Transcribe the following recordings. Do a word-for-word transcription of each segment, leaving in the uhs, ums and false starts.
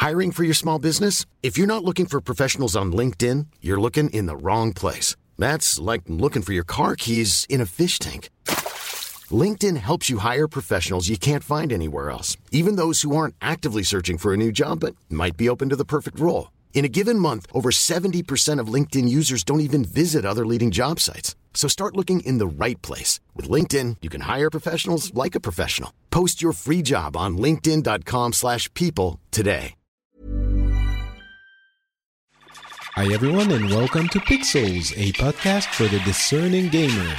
Hiring for your small business? If you're not looking for professionals on LinkedIn, you're looking in the wrong place. That's like looking for your car keys in a fish tank. LinkedIn helps you hire professionals you can't find anywhere else, even those who aren't actively searching for a new job but might be open to the perfect role. In a given month, over seventy percent of LinkedIn users don't even visit other leading job sites. So start looking in the right place. With LinkedIn, you can hire professionals like a professional. Post your free job on linkedin.com slash people today. Hi everyone and welcome to Pixels, a podcast for the discerning gamer.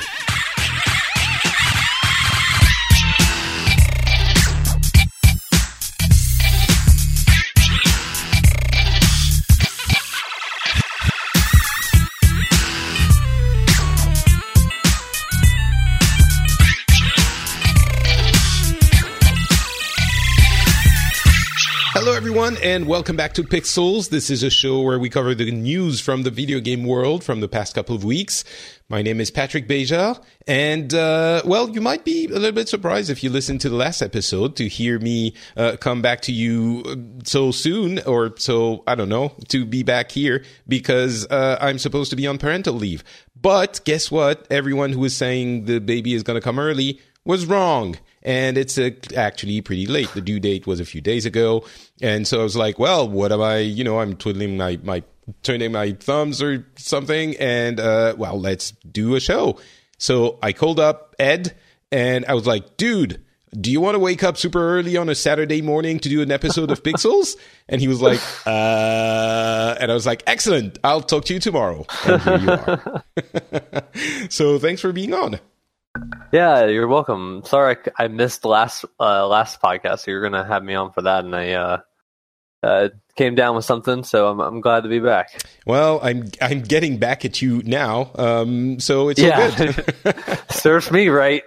Hello everyone and welcome back to Pixels. This is a show where we cover the news from the video game world from the past couple of weeks. My name is Patrick Beja, and uh, well, you might be a little bit surprised if you listened to the last episode to hear me uh, come back to you so soon, or so, I don't know, to be back here because uh, I'm supposed to be on parental leave. But guess what? Everyone who was saying the baby is going to come early was wrong. And it's uh, actually pretty late. The due date was a few days ago. And so I was like, well, what am I, you know, I'm twiddling my, my, turning my thumbs or something. And, uh, well, let's do a show. So I called up Ed and I was like, dude, do you want to wake up super early on a Saturday morning to do an episode of Pixels? And he was like, uh, and I was like, excellent. I'll talk to you tomorrow. And here you are. So thanks for being on. Yeah, you're welcome. Sorry, I missed last uh, last podcast. So you're gonna have me on for that, and I uh, uh, came down with something, so I'm I'm glad to be back. Well, I'm I'm getting back at you now, um, so it's yeah. all good. Serves me right.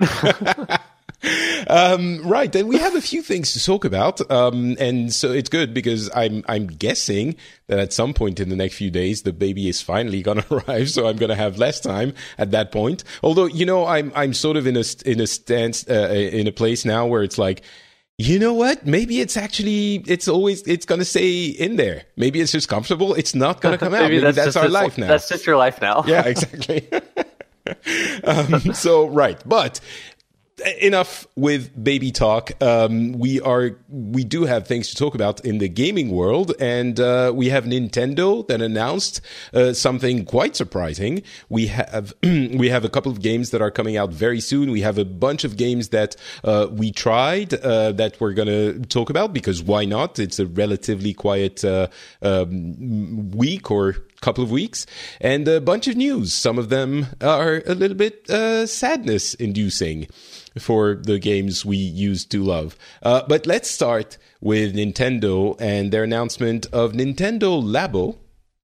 Um, right, and we have a few things to talk about, um, and so it's good because I'm I'm guessing that at some point in the next few days the baby is finally gonna arrive, so I'm gonna have less time at that point. Although, you know, I'm I'm sort of in a in a stance uh, in a place now where it's like, you know what? Maybe it's actually it's always it's gonna stay in there. Maybe it's just comfortable. It's not gonna come out. Maybe, Maybe that's, that's our life now. That's just your life now. Yeah, exactly. um, so right, but. Enough with baby talk. Um, we are, we do have things to talk about in the gaming world, and uh, we have Nintendo that announced uh, something quite surprising. We have we have a couple of games that are coming out very soon. We have a bunch of games that uh, we tried uh, that we're going to talk about because why not? It's a relatively quiet uh, um, week or couple of weeks, and a bunch of news. Some of them are a little bit uh, sadness-inducing for the games we used to love. Uh, but let's start with Nintendo and their announcement of Nintendo Labo,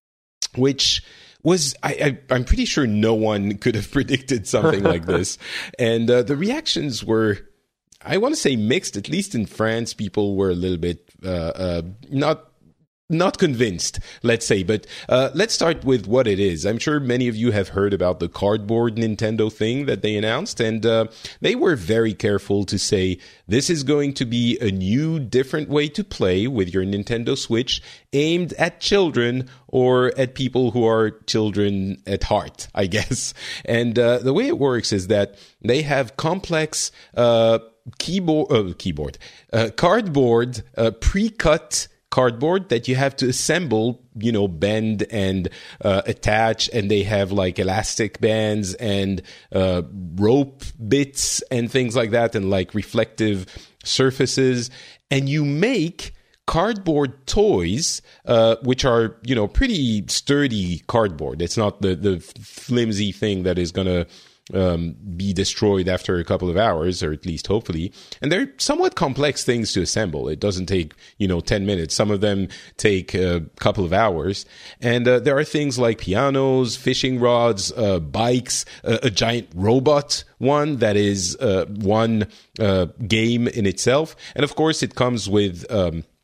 which was, I, I, I'm pretty sure no one could have predicted something like this. And uh, the reactions were, I want to say mixed. At least in France, people were a little bit uh, uh, not Not convinced, let's say, but uh, let's start with what it is. I'm sure many of you have heard about the cardboard Nintendo thing that they announced, and uh, they were very careful to say this is going to be a new, different way to play with your Nintendo Switch aimed at children or at people who are children at heart, I guess. And uh, the way it works is that they have complex uh, keyboard, uh, keyboard, uh, cardboard, uh, pre-cut cardboard that you have to assemble, you know, bend and uh, attach, and they have like elastic bands and uh, rope bits and things like that, and like reflective surfaces, and you make cardboard toys, uh, which are, you know, pretty sturdy cardboard. It's not the the flimsy thing that is gonna Um, be destroyed after a couple of hours, or at least hopefully. And they're somewhat complex things to assemble. It doesn't take, you know, ten minutes. Some of them take a couple of hours. And uh, there are things like pianos, fishing rods, uh, bikes, uh, a giant robot one that is uh, one uh, game in itself. And of course, it comes with um,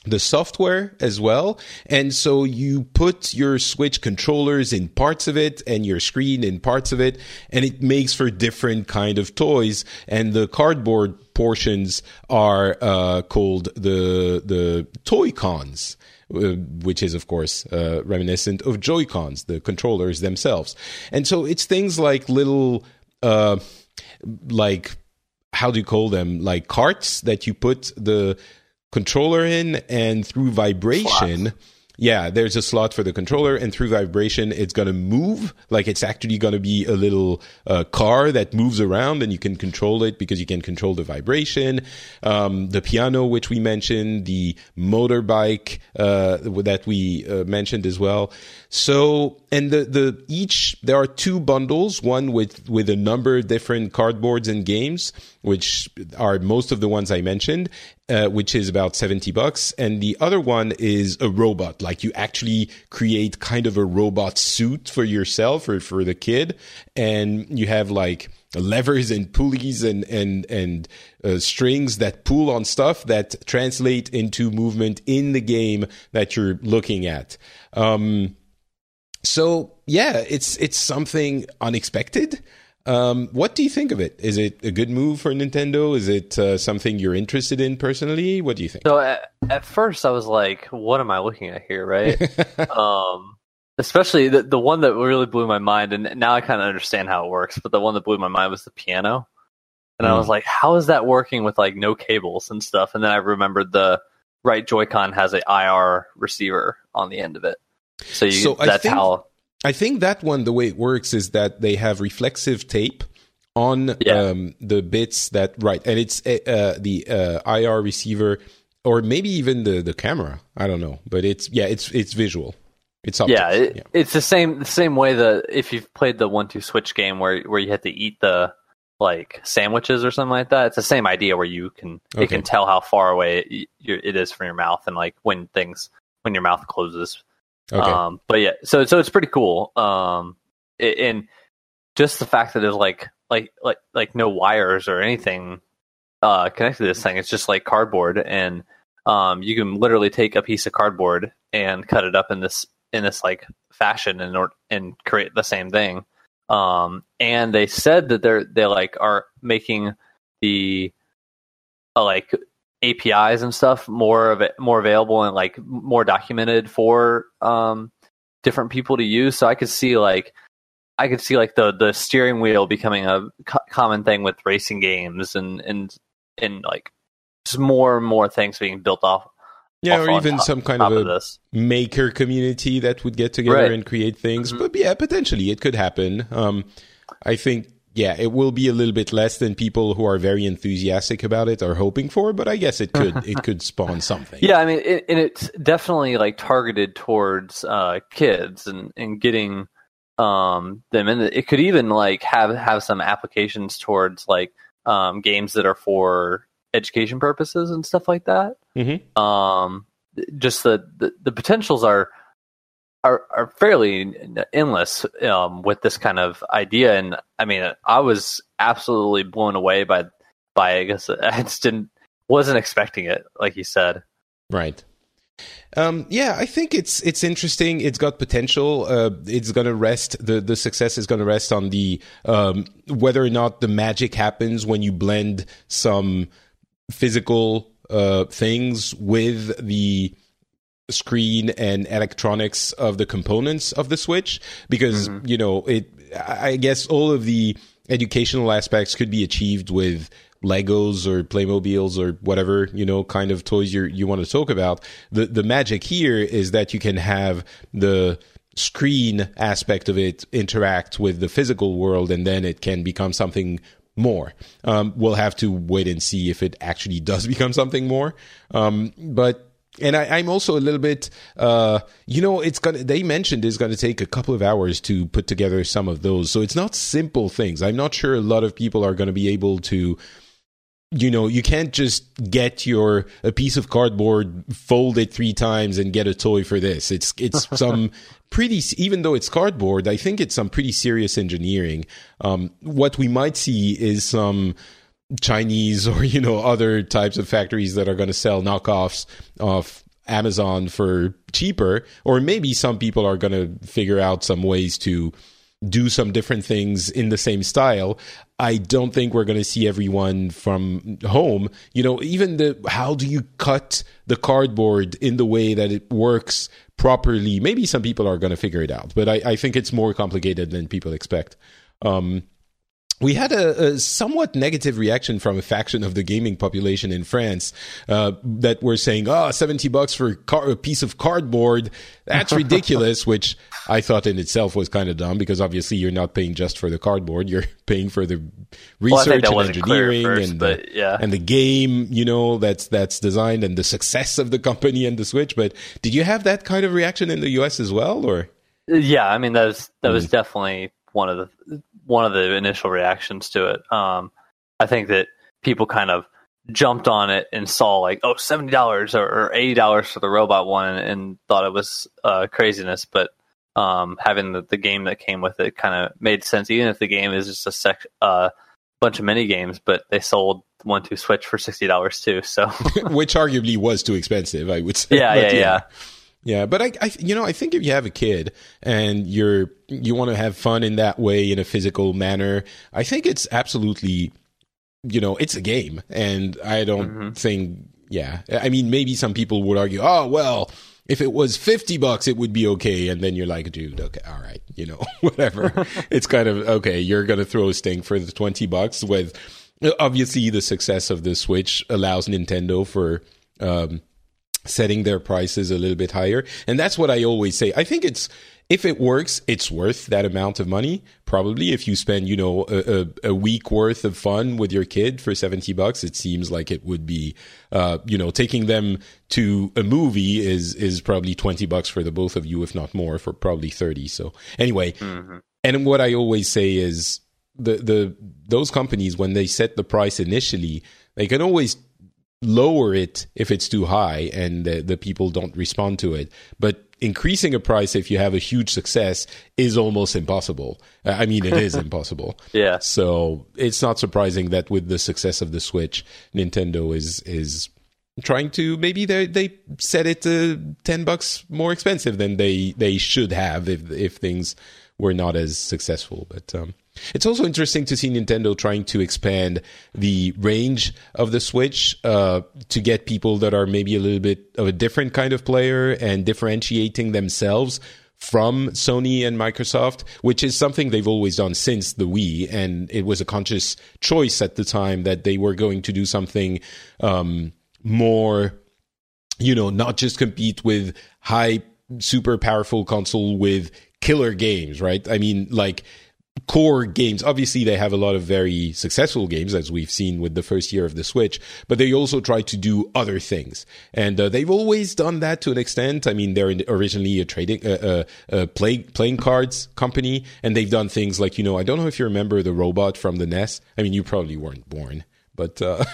the software as well. And so you put your Switch controllers in parts of it and your screen in parts of it, and it makes for different kind of toys. And the cardboard portions are uh, called the the Toy-Cons, uh, which is, of course, uh, reminiscent of Joy-Cons, the controllers themselves. And so it's things like little, uh, like, how do you call them? Like carts that you put the controller in, and through vibration, Slots. yeah, there's a slot for the controller, and through vibration, it's going to move. Like it's actually going to be a little uh, car that moves around, and you can control it because you can control the vibration. Um, the piano, which we mentioned, the motorbike uh, that we uh, mentioned as well. So, and the, the each, there are two bundles, one with, with a number of different cardboards and games, which are most of the ones I mentioned, uh, which is about seventy bucks. And the other one is a robot. Like you actually create kind of a robot suit for yourself or for the kid. And you have like levers and pulleys and, and, and uh, strings that pull on stuff that translate into movement in the game that you're looking at. Um, So yeah, it's it's something unexpected. Um, what do you think of it? Is it a good move for Nintendo? Is it uh, something you're interested in personally? What do you think? So at, at first I was like, what am I looking at here, right? um, especially the the one that really blew my mind, and now I kind of understand how it works, but the one that blew my mind was the piano. And mm. I was like, how is that working with like no cables and stuff? And then I remembered the right Joy-Con has an I R receiver on the end of it. So, you, so that's I think, how. I think that one, the way it works is that they have reflexive tape on yeah. um, the bits that, right. And it's uh, the uh, I R receiver, or maybe even the, the camera. I don't know. But it's, yeah, it's it's visual. It's optics. Yeah, it, yeah, it's the same the same way that if you've played the one two Switch game where where you had to eat the like sandwiches or something like that. It's the same idea where you can okay. it can tell how far away it, it is from your mouth and like when things when your mouth closes. Okay. Um, but yeah, so so it's pretty cool. Um, it, and just the fact that there's like like like like no wires or anything uh, connected to this thing. It's just like cardboard, and um, you can literally take a piece of cardboard and cut it up in this in this like fashion and or, and create the same thing. Um, and they said that they're they like are making the uh, like A P Is and stuff more of it more available and like more documented for um, different people to use. So I could see like I could see like the, the steering wheel becoming a co- common thing with racing games and and and like just more and more things being built off. Yeah, off or even top, some kind of a of this. maker community that would get together right. and create things. Mm-hmm. But yeah, potentially it could happen. Um, I think. Yeah, it will be a little bit less than people who are very enthusiastic about it are hoping for, but I guess it could it could spawn something. Yeah, I mean, it, and it's definitely like targeted towards uh, kids and, and getting um, them in. It could even like have have some applications towards like um, games that are for education purposes and stuff like that. Mm-hmm. Um, just the, the the potentials are. Are, are fairly endless um, with this kind of idea, and I mean, I was absolutely blown away by by. I guess I just didn't wasn't expecting it, like you said. Right. Um, yeah, I think it's it's interesting. It's got potential. Uh, it's going to rest. The the success is going to rest on the um, whether or not the magic happens when you blend some physical uh, things with the screen and electronics of the components of the Switch, because mm-hmm. you know it I guess all of the educational aspects could be achieved with Legos or Playmobiles or whatever, you know, kind of toys you you want to talk about. The the magic here is that you can have the screen aspect of it interact with the physical world, and then it can become something more. Um, we'll have to wait and see if it actually does become something more. Um, but And I, I'm also a little bit, uh, you know, it's gonna. They mentioned it's going to take a couple of hours to put together some of those, so it's not simple things. I'm not sure a lot of people are going to be able to, you know, you can't just get your a piece of cardboard, fold it three times, and get a toy for this. It's it's some pretty, even though it's cardboard, I think it's some pretty serious engineering. Um, what we might see is some Chinese or, you know, other types of factories that are going to sell knockoffs of Amazon for cheaper, or maybe some people are going to figure out some ways to do some different things in the same style. I don't think we're going to see everyone from home. You know, even the how do you cut the cardboard in the way that it works properly? Maybe some people are going to figure it out, but I, I think it's more complicated than people expect. Um, We had a, a somewhat negative reaction from a faction of the gaming population in France uh, that were saying, oh, seventy bucks for car- a piece of cardboard. That's ridiculous, which I thought in itself was kind of dumb because obviously you're not paying just for the cardboard. You're paying for the research well, and engineering first, and, but, the, yeah. and the game, you know, that's that's designed and the success of the company and the Switch. But did you have that kind of reaction in the U S as well? Or Yeah, I mean, that was, that Mm. was definitely one of the one of the initial reactions to it. Um, I think that people kind of jumped on it and saw like, oh, seventy dollars or, or eighty dollars for the robot one, and, and thought it was uh, craziness. But um, having the, the game that came with it kind of made sense, even if the game is just a sec- uh, bunch of mini games. But they sold one two Switch for sixty dollars too, so which arguably was too expensive, I would say. Yeah, But yeah, yeah. Yeah, but I, I, you know, I think if you have a kid and you're, you want to have fun in that way in a physical manner, I think it's absolutely, you know, it's a game. And I don't Mm-hmm. think, yeah, I mean, maybe some people would argue, oh, well, if it was fifty bucks, it would be okay. And then you're like, dude, okay, all right, you know, whatever. It's kind of, okay, you're going to throw a stink for the twenty bucks with, obviously the success of the Switch allows Nintendo for, um, setting their prices a little bit higher. And that's what I always say. I think it's, if it works, it's worth that amount of money. Probably if you spend, you know, a, a, a week worth of fun with your kid for seventy bucks, it seems like it would be, uh, you know, taking them to a movie is, is probably twenty bucks for the both of you, if not more, for probably thirty. So anyway, mm-hmm. And what I always say is the, the, those companies, when they set the price initially, they can always lower it if it's too high and the, the people don't respond to it. But increasing a price if you have a huge success is almost impossible. I mean, it is impossible. Yeah. So it's not surprising that with the success of the Switch, Nintendo is is trying to, maybe they they set it to ten bucks more expensive than they they should have if if things were not as successful. But um it's also interesting to see Nintendo trying to expand the range of the Switch uh, to get people that are maybe a little bit of a different kind of player and differentiating themselves from Sony and Microsoft, which is something they've always done since the Wii. And it was a conscious choice at the time that they were going to do something um, more, you know, not just compete with high, super powerful console with killer games, right? I mean, like, core games. Obviously, they have a lot of very successful games, as we've seen with the first year of the Switch, but they also try to do other things. And uh, they've always done that to an extent. I mean, they're originally a trading, uh, uh, uh, play, playing cards company, and they've done things like, you know, I don't know if you remember the robot from the N E S. I mean, you probably weren't born, but... Uh,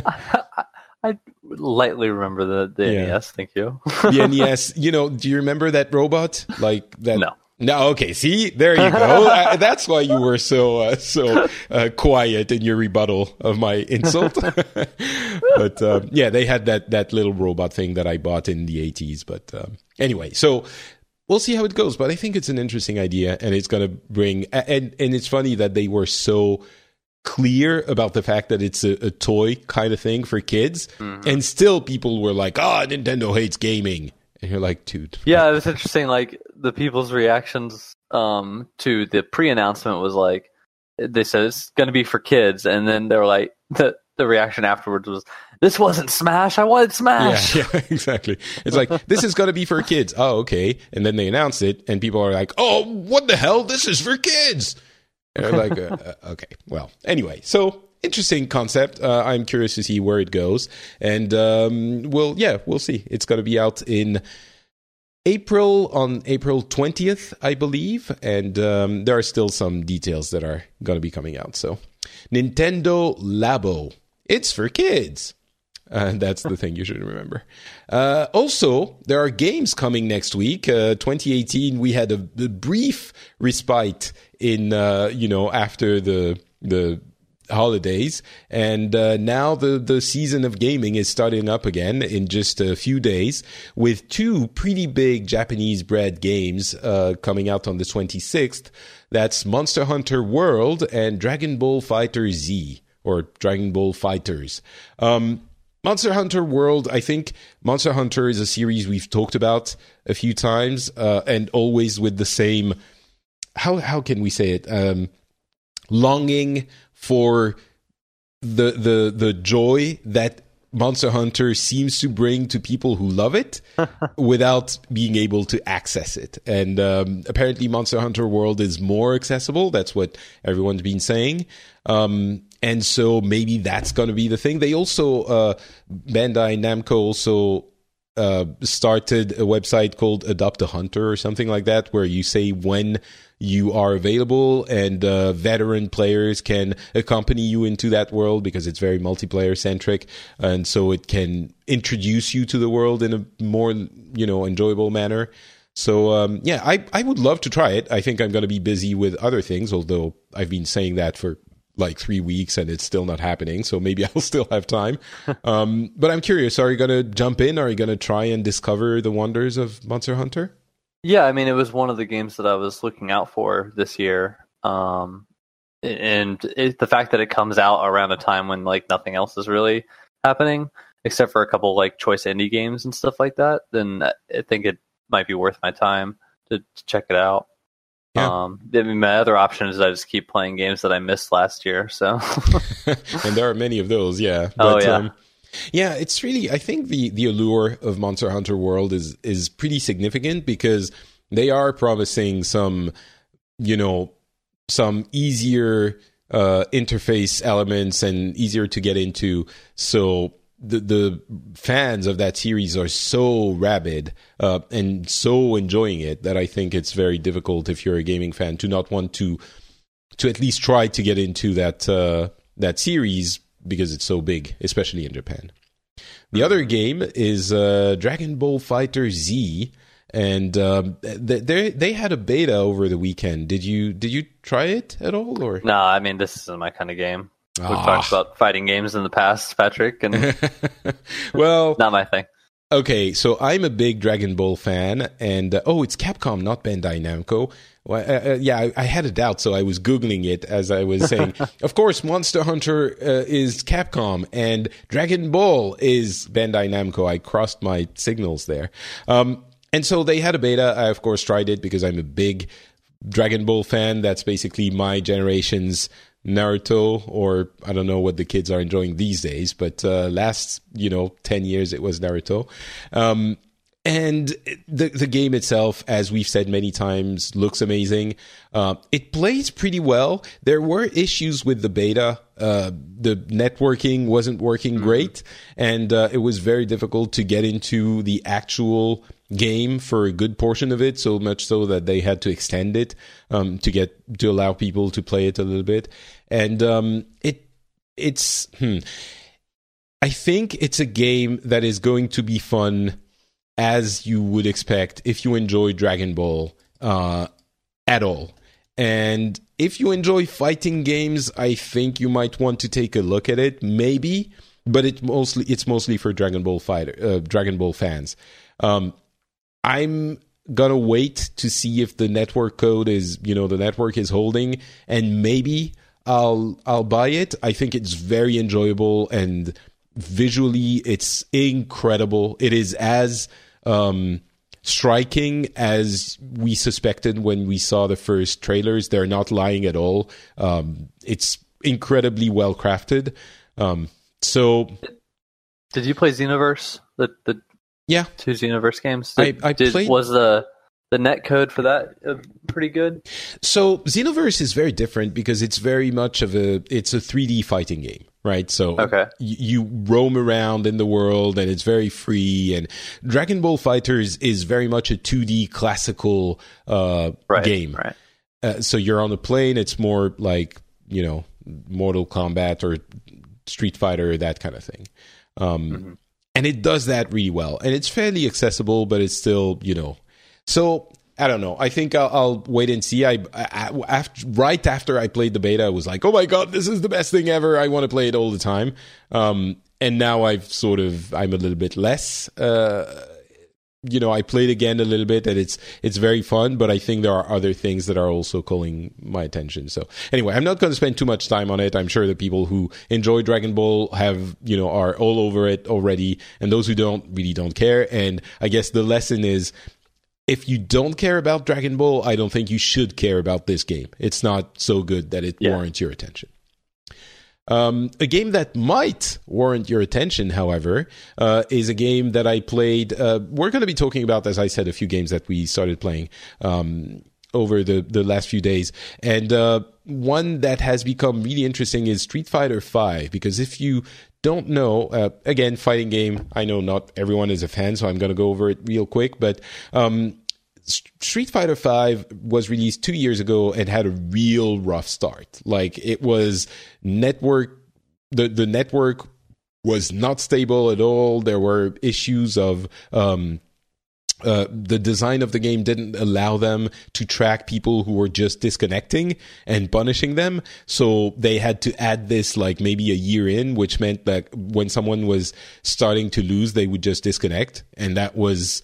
I lightly remember the, the Yeah. N E S, thank you. the N E S, you know, do you remember that robot? Like that? No. No, okay. See, there you go. uh, that's why you were so uh, so uh, quiet in your rebuttal of my insult. But um, yeah, they had that that little robot thing that I bought in the eighties. But um, anyway, so we'll see how it goes. But I think it's an interesting idea, and it's going to bring. And and it's funny that they were so clear about the fact that it's a, a toy kind of thing for kids, mm-hmm. and still people were like, "Oh, Nintendo hates gaming." And you're like, dude. Yeah, it was interesting. Like the people's reactions um, to the pre-announcement was like, they said it's going to be for kids, and then they were like, the the reaction afterwards was, "This wasn't Smash. I wanted Smash." Yeah, yeah, exactly. It's like, this is going to be for kids. Oh, okay. And then they announced it, and people are like, "Oh, what the hell? This is for kids." And they're like, uh, uh, okay. Well, anyway, so. Interesting concept. Uh, I'm curious to see where it goes. And, um, we'll, yeah, we'll see. It's going to be out in April, on April twentieth, I believe. And um, there are still some details that are going to be coming out. So, Nintendo Labo. It's for kids. Uh, that's the thing you should remember. Uh, also, there are games coming next week. Uh, twenty eighteen, we had a, a brief respite in, uh, you know, after the the holidays, and uh, now the the season of gaming is starting up again in just a few days with two pretty big Japanese bred games uh, coming out on the twenty-sixth. That's Monster Hunter World and Dragon Ball Fighter Z, or Dragon Ball Fighters. Um, Monster Hunter World, I think Monster Hunter is a series we've talked about a few times, uh, and always with the same, how how can we say it, um, longing for the the the joy that Monster Hunter seems to bring to people who love it without being able to access it. And um, apparently Monster Hunter World is more accessible. That's what everyone's been saying. Um, and so maybe that's going to be the thing. They also, uh, Bandai Namco also uh, started a website called Adopt a Hunter or something like that, where you say when you are available, and uh, veteran players can accompany you into that world because it's very multiplayer centric, and so it can introduce you to the world in a more, you know, enjoyable manner. So um, yeah, I I would love to try it. I think I'm going to be busy with other things, although I've been saying that for like three weeks and it's still not happening. So maybe I'll still have time. um, but I'm curious: are you going to jump in? Are you going to try and discover the wonders of Monster Hunter? Yeah, I mean, it was one of the games that I was looking out for this year. Um, and it, the fact that it comes out around a time when like nothing else is really happening, except for a couple like choice indie games and stuff like that, then I think it might be worth my time to, to check it out. Yeah. Um, I mean, my other option is I just keep playing games that I missed last year. So, and there are many of those. Yeah. But, oh yeah. Um, Yeah, it's really, I think the, the allure of Monster Hunter World is, is pretty significant because they are promising some, you know, some easier uh, interface elements and easier to get into. So the the fans of that series are so rabid uh, and so enjoying it that I think it's very difficult if you're a gaming fan to not want to to at least try to get into that uh, that series, because it's so big, especially in Japan. The other game is uh, Dragon Ball Fighter Z, and um, they they had a beta over the weekend. Did you did you try it at all? Or no, I mean, this isn't my kind of game. We've ah. talked about fighting games in the past, Patrick, and well, not my thing. Okay, so I'm a big Dragon Ball fan, and uh, oh, it's Capcom, not Bandai Namco. Well, uh, uh, yeah, I, I had a doubt, so I was Googling it as I was saying. Of course, Monster Hunter uh, is Capcom, and Dragon Ball is Bandai Namco. I crossed my signals there. Um, and so they had a beta. I, of course, tried it because I'm a big Dragon Ball fan. That's basically my generation's Naruto, or I don't know what the kids are enjoying these days, but uh, last, you know, ten years it was Naruto. Um, and the the game itself, as we've said many times, looks amazing. Uh, it plays pretty well. There were issues with the beta. Uh, the networking wasn't working mm-hmm. great, and uh, it was very difficult to get into the actual game for a good portion of it, so much so that they had to extend it um, to get to allow people to play it a little bit. And um, it it's hmm, I think it's a game that is going to be fun, as you would expect if you enjoy Dragon Ball uh, at all. And if you enjoy fighting games, I think you might want to take a look at it, maybe. But it mostly it's mostly for Dragon Ball fighter, uh, Dragon Ball fans. Um, I'm gonna wait to see if the network code is, you know, the network is holding, and maybe I'll I'll buy it. I think it's very enjoyable, and visually it's incredible. It is as um, striking as we suspected when we saw the first trailers. They're not lying at all. Um, it's incredibly well crafted. Um, so, did you play Xenoverse? The the yeah, two Xenoverse games. Did, I, I did, played. Was the the net code for that uh, pretty good? So Xenoverse is very different because it's very much of a it's a three D fighting game, right? So okay. y- you roam around in the world and it's very free. And Dragon Ball Fighters is very much a two D classical uh, right, game. Right. Uh, so you're on a plane. It's more like, you know, Mortal Kombat or Street Fighter, that kind of thing. Um, mm-hmm. And it does that really well. And it's fairly accessible, but it's still, you know. So I don't know. I think I'll, I'll wait and see. I, I after, right after I played the beta, I was like, "Oh my god, this is the best thing ever! I want to play it all the time." Um, and now I've sort of, I'm a little bit less. Uh, you know, I played again a little bit, and it's it's very fun. But I think there are other things that are also calling my attention. So anyway, I'm not going to spend too much time on it. I'm sure the people who enjoy Dragon Ball have, you know, are all over it already, and those who don't really don't care. And I guess the lesson is, if you don't care about Dragon Ball, I don't think you should care about this game. It's not so good that it yeah. warrants your attention. Um, a game that might warrant your attention, however, uh, is a game that I played. Uh, we're going to be talking about, as I said, a few games that we started playing um, over the, the last few days. And uh, one that has become really interesting is Street Fighter five, because if you don't know, uh, again, fighting game, I know not everyone is a fan, so I'm going to go over it real quick, but um, Street Fighter five was released two years ago and had a real rough start. Like, it was network, the, the network was not stable at all. There were issues of, um, Uh, the design of the game didn't allow them to track people who were just disconnecting and punishing them. So they had to add this like maybe a year in, which meant that when someone was starting to lose, they would just disconnect. And that was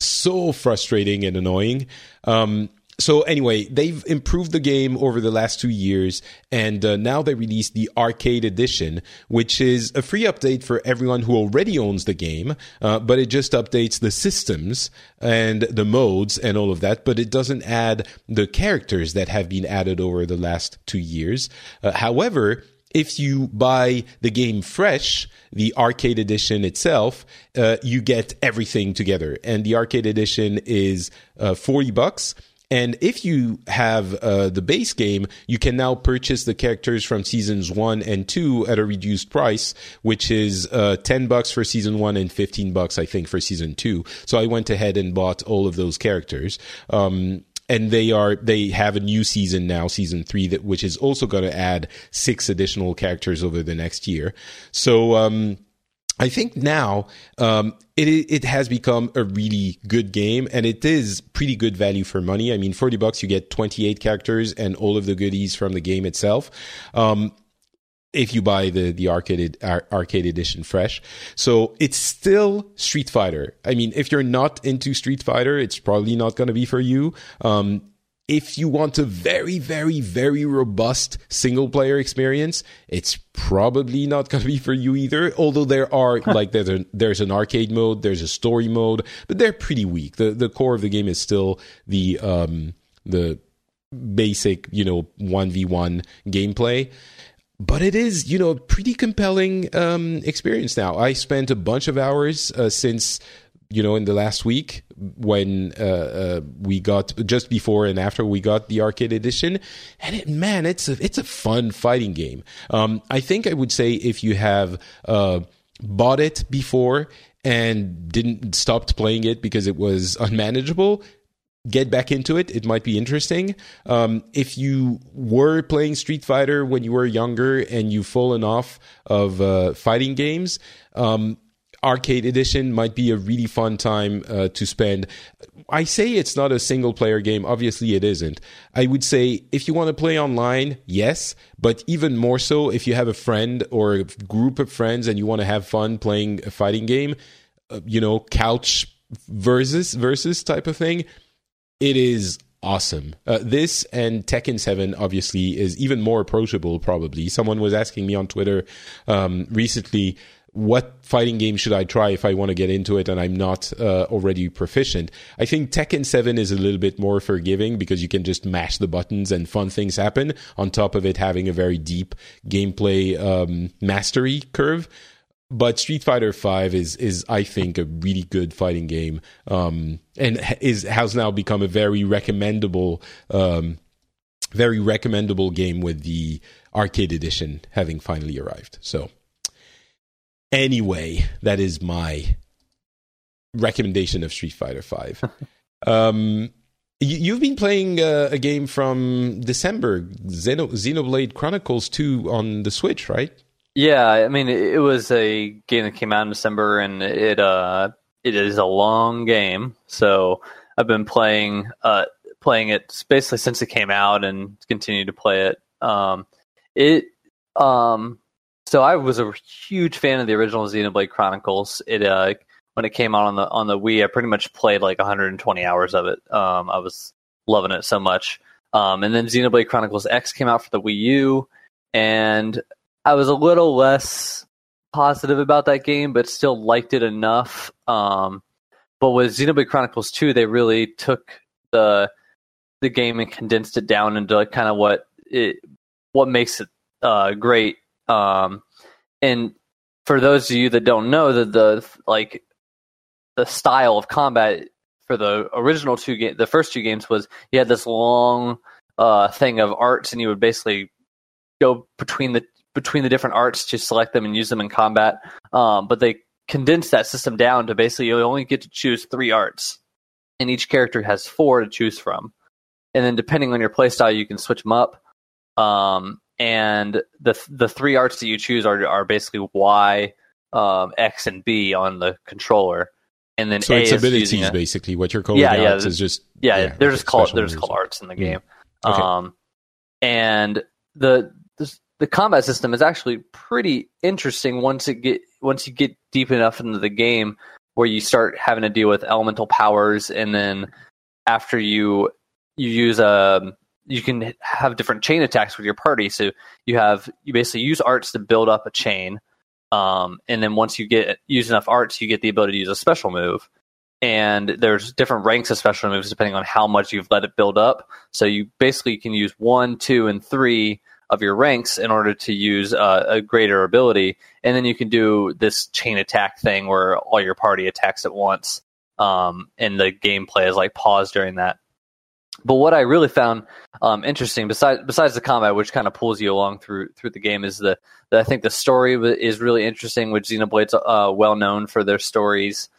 so frustrating and annoying. Um, So anyway, they've improved the game over the last two years, and uh, now they released the Arcade Edition, which is a free update for everyone who already owns the game, uh, but it just updates the systems and the modes and all of that, but it doesn't add the characters that have been added over the last two years. Uh, however, if you buy the game fresh, the Arcade Edition itself, uh, you get everything together, and the Arcade Edition is uh, forty bucks. And if you have uh, the base game, you can now purchase the characters from seasons one and two at a reduced price, which is uh, ten bucks for season one and fifteen bucks, I think, for season two. So I went ahead and bought all of those characters. Um, and they are, they have a new season now, season three, that, which is also going to add six additional characters over the next year. So, um, I think now um, it it has become a really good game, and it is pretty good value for money. I mean, forty bucks, you get twenty-eight characters and all of the goodies from the game itself. Um, if you buy the the arcade ar- arcade edition fresh, so it's still Street Fighter. I mean, if you're not into Street Fighter, it's probably not going to be for you. Um, If you want a very, very, very robust single-player experience, it's probably not going to be for you either. Although there are, like, there's, a, there's an arcade mode, there's a story mode, but they're pretty weak. The the core of the game is still the um, the basic, you know, one v one gameplay. But it is, you know, a pretty compelling um, experience now. I spent a bunch of hours uh, since... you know, in the last week when uh, uh, we got, just before and after we got the Arcade Edition. And it, man, it's a, it's a fun fighting game. Um, I think I would say if you have uh, bought it before and didn't stopped playing it because it was unmanageable, get back into it. It might be interesting. Um, if you were playing Street Fighter when you were younger and you've fallen off of uh, fighting games, um, Arcade Edition might be a really fun time uh, to spend. I say it's not a single player game. Obviously it isn't. I would say if you want to play online, yes, but even more so if you have a friend or a group of friends and you want to have fun playing a fighting game, uh, you know, couch versus versus type of thing, it is awesome. Uh, this and Tekken seven obviously is even more approachable probably. Someone was asking me on Twitter um, recently, what fighting game should I try if I want to get into it and I'm not uh, already proficient? I think Tekken seven is a little bit more forgiving because you can just mash the buttons and fun things happen, on top of it having a very deep gameplay um, mastery curve. But Street Fighter five is, is I think, a really good fighting game, um, and is has now become a very recommendable, um, very recommendable game with the Arcade Edition having finally arrived. So. Anyway, that is my recommendation of Street Fighter five. um, you, you've been playing uh, a game from December, Xeno, Xenoblade Chronicles two on the Switch, right? Yeah, I mean, it was a game that came out in December, and it uh, it is a long game. So I've been playing uh, playing it basically since it came out and continue to play it. Um, it um, so I was a huge fan of the original Xenoblade Chronicles. It uh, when it came out on the on the Wii, I pretty much played like one hundred twenty hours of it. Um, I was loving it so much. Um, and then Xenoblade Chronicles X came out for the Wii U, and I was a little less positive about that game, but still liked it enough. Um, but with Xenoblade Chronicles two, they really took the the game and condensed it down into like kind of what it what makes it uh, great. Um, and for those of you that don't know, that the like the style of combat for the original two game, the first two games was you had this long uh, thing of arts, and you would basically go between the between the different arts to select them and use them in combat. Um, but they condensed that system down to basically you only get to choose three arts, and each character has four to choose from. And then depending on your playstyle, you can switch them up. Um, and the the three arts that you choose are are basically Y, um, X, and B on the controller. And then so A it's is abilities a, basically. What you're calling yeah, out yeah, is just yeah. yeah they're okay, just called special they're just moves. called arts in the Mm. game. Okay. Um, and the, the the combat system is actually pretty interesting once it get once you get deep enough into the game where you start having to deal with elemental powers, and then after you you use a you can have different chain attacks with your party. So you have you basically use arts to build up a chain, um, and then once you get use enough arts, you get the ability to use a special move. And there's different ranks of special moves depending on how much you've let it build up. So you basically can use one, two, and three of your ranks in order to use uh, a greater ability. And then you can do this chain attack thing where all your party attacks at once. Um, and the gameplay is like paused during that. But what I really found um, interesting, besides besides the combat, which kind of pulls you along through through the game, is the, the I think the story is really interesting. Which Xenoblade's uh, well known for their stories.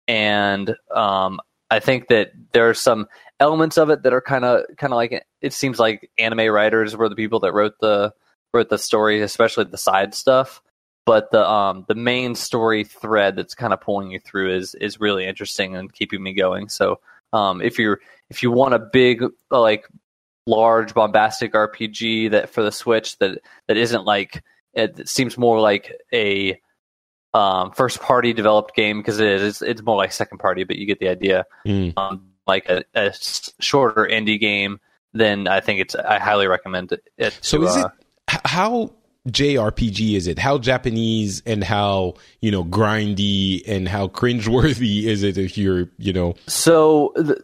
And um, I think that there are some elements of it that are kind of kind of like it seems like anime writers were the people that wrote the wrote the story, especially the side stuff. But the um, the main story thread that's kind of pulling you through is is really interesting and keeping me going. So um, if you're if you want a big like large bombastic R P G that for the Switch that that isn't like it, it seems more like a Um, first party developed game, because it is it's more like second party, but you get the idea. Mm. Um, like a, a shorter indie game, then I think it's I highly recommend it. it So to, is uh, it how J R P G is it? How Japanese and how you know grindy and how cringeworthy is it? If you're you know so the,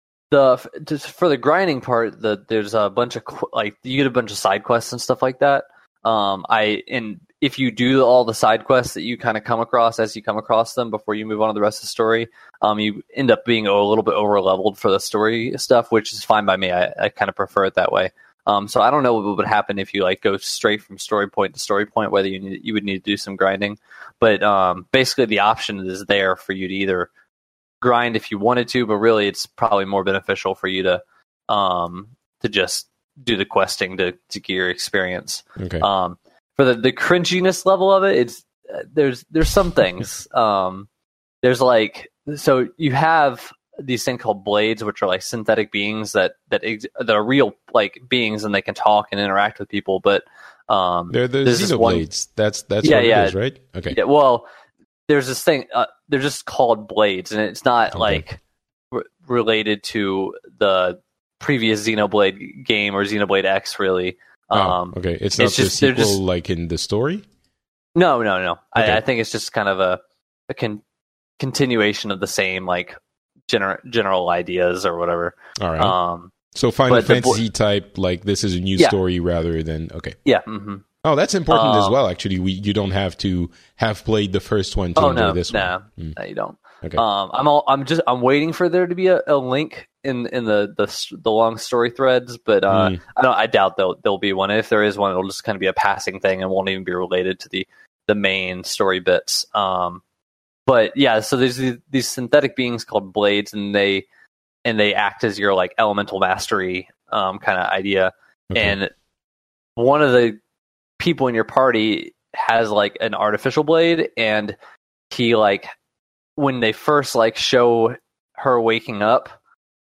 the just for the grinding part, the there's a bunch of qu- like you get a bunch of side quests and stuff like that. Um, I and if you do all the side quests that you kind of come across as you come across them before you move on to the rest of the story, um, you end up being a little bit over leveled for the story stuff, which is fine by me. I, I kind of prefer it that way. Um, so I don't know what would happen if you like go straight from story point to story point, whether you need, you would need to do some grinding, but um, basically the option is there for you to either grind if you wanted to, but really it's probably more beneficial for you to um, to just do the questing to, to get your experience. okay. Um, for the, the cringiness level of it, it's uh, there's there's some things. Um, there's like so you have these things called blades, which are like synthetic beings that that ex- that are real like beings, and they can talk and interact with people. But um, They're the there's this one- Xenoblades. That's that's Yeah, what yeah. it is, right? Okay. yeah, well, there's this thing. Uh, they're just called blades, and it's not Okay. like re- related to the previous Xenoblade game or Xenoblade X, really. Um, oh, okay. It's not it's the just- they're sequel just- like in the story. No, no, no. Okay. I, I think it's just kind of a, a con- continuation of the same like general general ideas or whatever. All right. Um, so Final but the bo- Fantasy type, like this is a new Yeah. story rather than okay. yeah. hmm Oh, that's important as Um, well. Actually, we you don't have to have played the first one to Oh enjoy no, this no, one. Mm. no, you don't. Okay. Um, I'm all, I'm just I'm waiting for there to be a, a link in in the, the the long story threads, but uh, Mm. I don't. I doubt there'll there'll be one. If there is one, it'll just kind of be a passing thing and won't even be related to the the main story bits. Um, but yeah, so there's these, these synthetic beings called blades, and they and they act as your like elemental mastery um, kind of idea. Okay. And one of the people in your party has like an artificial blade, and he like when they first like show her waking up,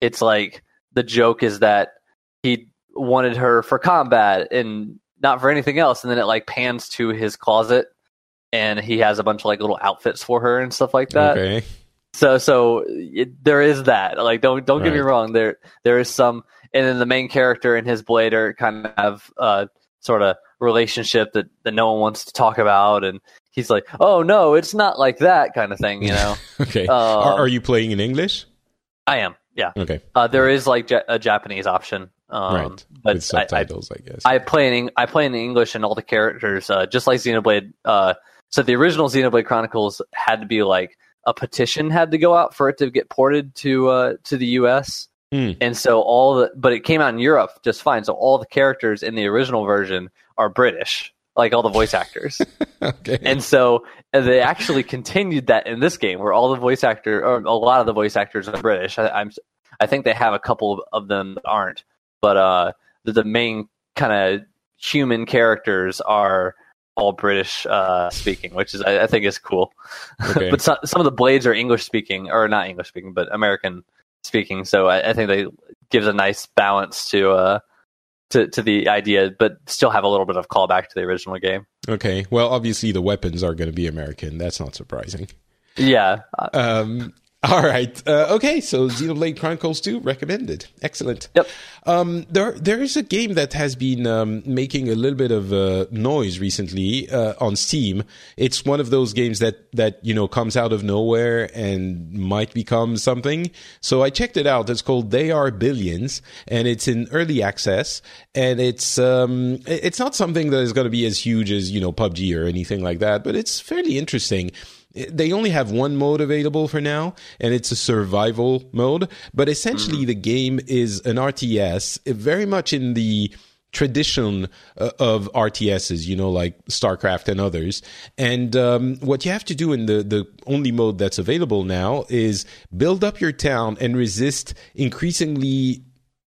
it's like the joke is that he wanted her for combat and not for anything else, and then it like pans to his closet and he has a bunch of like little outfits for her and stuff like that. Okay. So so it, there is that. Like don't don't get Right. me wrong. There there is some, and then the main character and his blade are kind of have uh sort of relationship that, that no one wants to talk about, and he's like, oh no, it's not like that kind of thing, you know. Okay. Uh, are, are you playing in English? I am, yeah. Okay. Uh, there is like ja- a Japanese option, um, Right. but With subtitles, I, I, I, guess. I play in Eng- I play in English, and all the characters, uh, just like Xenoblade. Uh, so the original Xenoblade Chronicles had to be like a petition had to go out for it to get ported to uh, to the U S. Mm. And so all the, but it came out in Europe just fine. So all the characters in the original version are British, like all the voice actors. Okay. And so and they actually continued that in this game, where all the voice actor, or a lot of the voice actors are British. I, I'm, I think they have a couple of, of them that aren't, but uh, the, the main kind of human characters are all British uh, speaking, which is I, I think is cool. Okay. But so, some of the blades are English speaking, or not English speaking, but American speaking. So I, I think they gives a nice balance to uh, to to the idea, but still have a little bit of callback to the original game. Okay. Well, obviously the weapons are going to be American. That's not surprising. Yeah. Um, all right. Uh, okay. So Xenoblade Chronicles two recommended. Excellent. Yep. Um, there, there is a game that has been um, making a little bit of uh, noise recently uh, on Steam. It's one of those games that that you know comes out of nowhere and might become something. So I checked it out. It's called They Are Billions, and it's in early access. And it's um, it's not something that is going to be as huge as you know P U B G or anything like that, but it's fairly interesting. They only have one mode available for now, and it's a survival mode. But essentially, mm-hmm. the game is an R T S, very much in the tradition uh, of R T Ss, you know, like StarCraft and others. And um, what you have to do in the, the only mode that's available now is build up your town and resist increasingly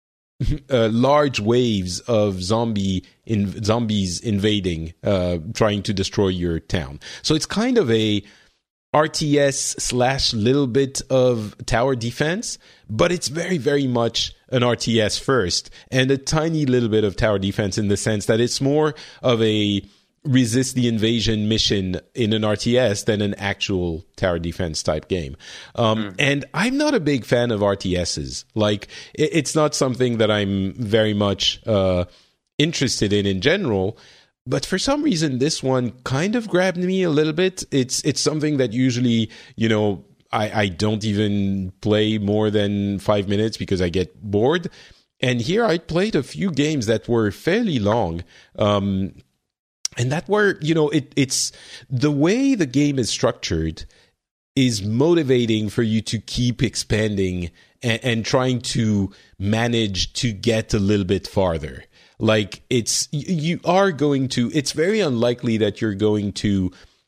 Uh, large waves of zombie in, zombies invading, uh, trying to destroy your town. So it's kind of a R T S slash little bit of tower defense, but it's very, very much an R T S first, and a tiny little bit of tower defense in the sense that it's more of a resist the invasion mission in an R T S than an actual tower defense type game. Um, mm. And I'm not a big fan of R T Ss. Like, it, it's not something that I'm very much uh, interested in in general. But for some reason, this one kind of grabbed me a little bit. It's it's something that usually, you know, I, I don't even play more than five minutes because I get bored. And here I played a few games that were fairly long. Um, and that were, you know, it it's the way the game is structured is motivating for you to keep expanding and, and trying to manage to get a little bit farther. Like, it's, you are going to, it's very unlikely that you're going to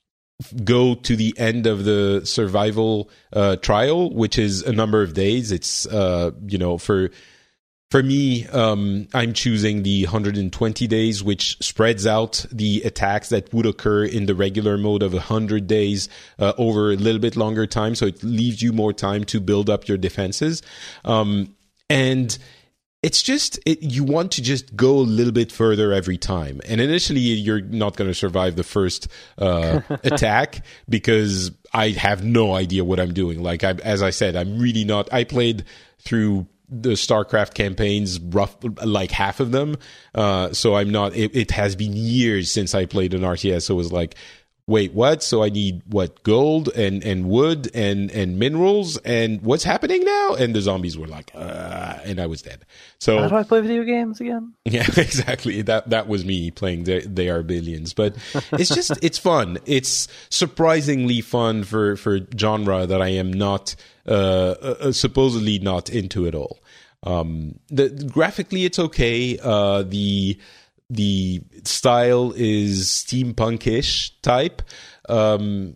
go to the end of the survival uh, trial, which is a number of days. It's, uh, you know, for, for me, um, I'm choosing the one hundred twenty days, which spreads out the attacks that would occur in the regular mode of one hundred days uh, over a little bit longer time. So it leaves you more time to build up your defenses. Um, and it's just, it, you want to just go a little bit further every time. And initially, you're not going to survive the first uh, attack because I have no idea what I'm doing. Like, I, as I said, I'm really not, I played through the StarCraft campaigns, rough, like half of them. Uh, so I'm not, it, it has been years since I played an R T S. So it was like, wait, what? So I need what? Gold and, and wood and, and minerals and what's happening now? And the zombies were like, uh, and I was dead. So how do I play video games again? Yeah, exactly. That that was me playing They, they Are Billions. But it's just, it's fun. It's surprisingly fun for, for genre that I am not, uh, uh supposedly not into at all. Um, the graphically, it's okay. Uh, the, The style is steampunkish type. Um,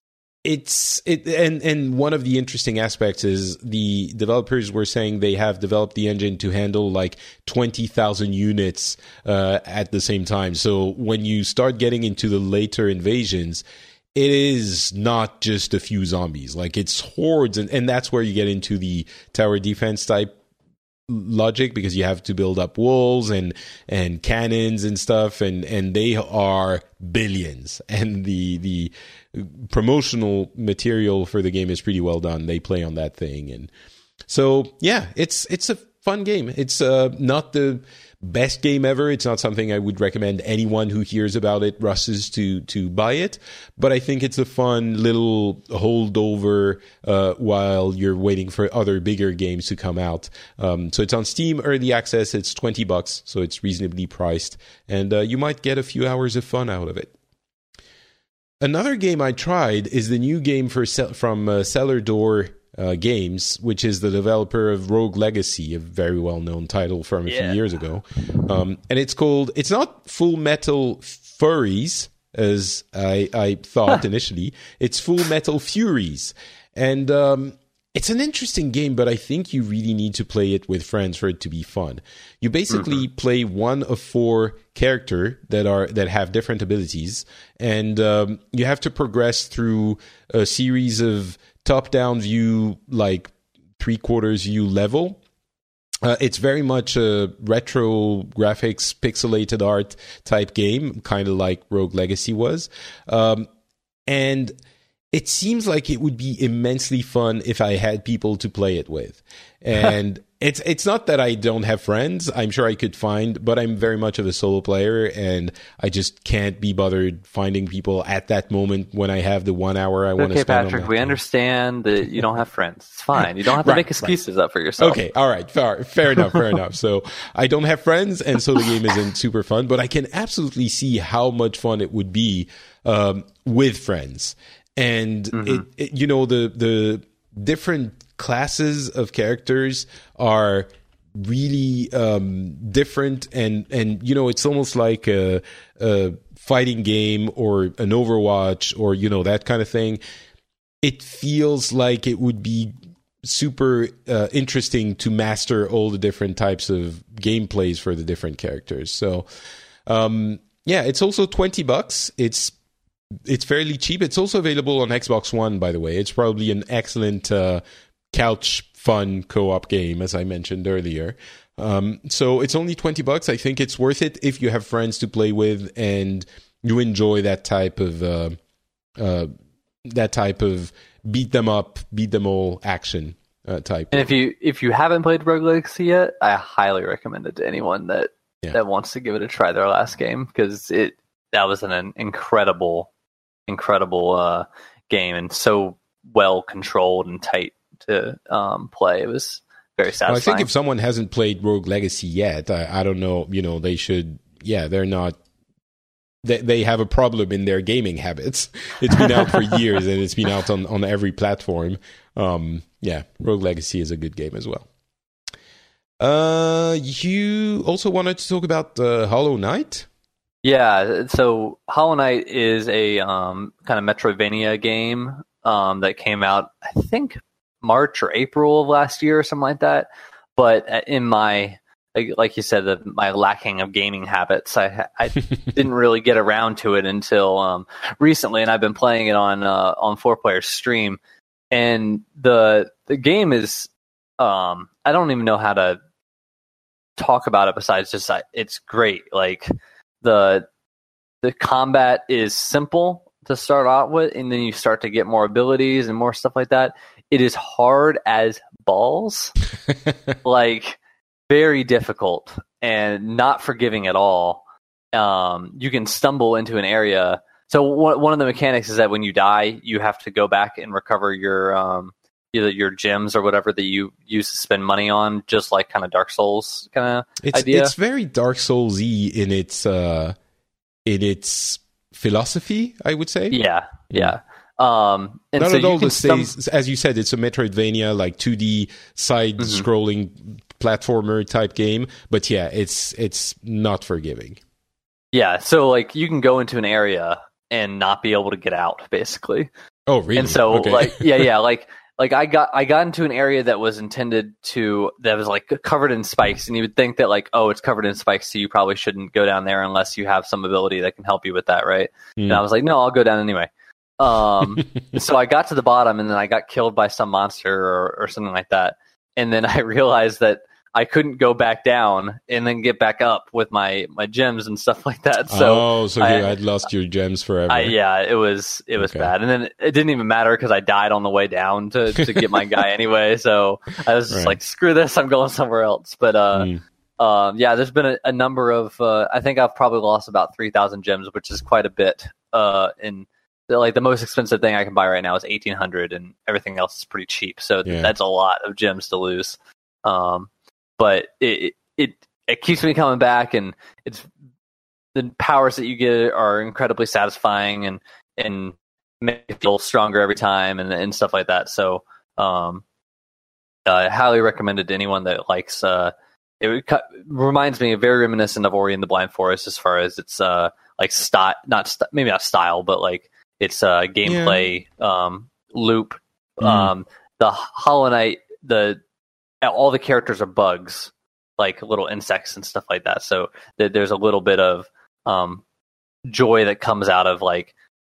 it's it and and one of the interesting aspects is the developers were saying they have developed the engine to handle like twenty thousand units uh, at the same time. So when you start getting into the later invasions, it is not just a few zombies. Like, it's hordes, and, and that's where you get into the tower defense type logic because you have to build up walls and and cannons and stuff, and and they are billions, and the the promotional material for the game is pretty well done. They play on that thing, and so yeah, it's it's a fun game. It's uh, not the best game ever. It's not something I would recommend anyone who hears about it rushes to to buy it, but I think it's a fun little holdover uh, while you're waiting for other bigger games to come out. Um, so it's on Steam Early Access. It's twenty bucks, so it's reasonably priced, and uh, you might get a few hours of fun out of it. Another game I tried is the new game for from uh, Cellar Door Uh, Games, which is the developer of Rogue Legacy, a very well-known title from a yeah. few years ago. Um, and it's called, it's not Full Metal Furries, as I, I thought initially. It's Full Metal Furies. And um, it's an interesting game, but I think you really need to play it with friends for it to be fun. You basically mm-hmm. play one of four characters that are that have different abilities, and um, you have to progress through a series of top-down view, like three-quarters view level. Uh, it's very much a retro graphics, pixelated art type game, kind of like Rogue Legacy was. Um, and it seems like it would be immensely fun if I had people to play it with. And it's it's not that I don't have friends. I'm sure I could find, but I'm very much of a solo player, and I just can't be bothered finding people at that moment when I have the one hour I want to okay, spend. Okay, Patrick, on we time. understand that you don't have friends. It's fine. You don't have to right, make excuses right. up for yourself. Okay, all right, fair, fair enough, fair enough. So I don't have friends, and so the game isn't super fun, but I can absolutely see how much fun it would be um, with friends. And mm-hmm. it, it, you know, the the different classes of characters are really um, different, and and you know, it's almost like a, a fighting game or an Overwatch or you know that kind of thing. It feels like it would be super uh, interesting to master all the different types of gameplays for the different characters. So um, yeah, it's also twenty bucks. It's It's fairly cheap. It's also available on Xbox One, by the way. It's probably an excellent uh, couch fun co-op game, as I mentioned earlier. Um, so it's only twenty bucks. I think it's worth it if you have friends to play with and you enjoy that type of uh, uh, that type of beat them up, beat them all action uh, type. And if you if you haven't played Rogue Legacy yet, I highly recommend it to anyone that yeah. that wants to give it a try. Their last game, because it that was an, an incredible. incredible uh, game, and so well controlled and tight to um, play. It was very satisfying. Well, I think if someone hasn't played Rogue Legacy yet, I, I don't know, you know, they should, yeah, they're not, they, they have a problem in their gaming habits. It's been out for years, and it's been out on, on every platform. Um, yeah, Rogue Legacy is a good game as well. Uh, you also wanted to talk about uh, Hollow Knight? Yeah, so Hollow Knight is a um, kind of Metroidvania game um, that came out, I think, March or April of last year or something like that. But in my, like you said, the, my lacking of gaming habits, I, I didn't really get around to it until um, recently, and I've been playing it on uh, on four player stream. And the the game is, um, I don't even know how to talk about it besides just uh, it's great. Like, The the combat is simple to start out with, and then you start to get more abilities and more stuff like that. It is hard as balls, like very difficult and not forgiving at all. Um, you can stumble into an area. So one one of the mechanics is that when you die, you have to go back and recover your um, either your gems or whatever that you use to spend money on, just like kind of Dark Souls kind of idea. It's very Dark Souls-y in its uh, in its philosophy, I would say. Yeah, yeah. Um, and Not so at all the stum- stays, as you said, it's a Metroidvania, like two D side-scrolling mm-hmm. platformer type game. But yeah, it's it's not forgiving. Yeah, so like you can go into an area and not be able to get out, basically. Oh, really? And so, okay. like, yeah, yeah, like. Like I got, I got into an area that was intended to, that was like covered in spikes, and you would think that like, oh, it's covered in spikes, so you probably shouldn't go down there unless you have some ability that can help you with that, right? Mm. And I was like, no, I'll go down anyway. Um, so I got to the bottom, and then I got killed by some monster or, or something like that, and then I realized that I couldn't go back down and then get back up with my, my gems and stuff like that. So oh, so I, you had lost your gems forever. I, yeah, it was it was okay. bad, and then it didn't even matter because I died on the way down to, to get my guy anyway. So I was just right. like, screw this, I'm going somewhere else. But uh, mm. uh yeah, there's been a, a number of uh, I think I've probably lost about three thousand gems, which is quite a bit. Uh, in like the most expensive thing I can buy right now is eighteen hundred, and everything else is pretty cheap. So yeah. that's a lot of gems to lose. Um. But it, it it keeps me coming back, and it's the powers that you get are incredibly satisfying and and make you feel stronger every time and and stuff like that. So um, I highly recommend it to anyone that likes. Uh, it reminds me very reminiscent of Ori and the Blind Forest as far as its uh like style, not st- maybe not style, but like its uh gameplay yeah. um loop. Mm. Um, the Hollow Knight the all the characters are bugs, like little insects and stuff like that. So th- there's a little bit of um, joy that comes out of like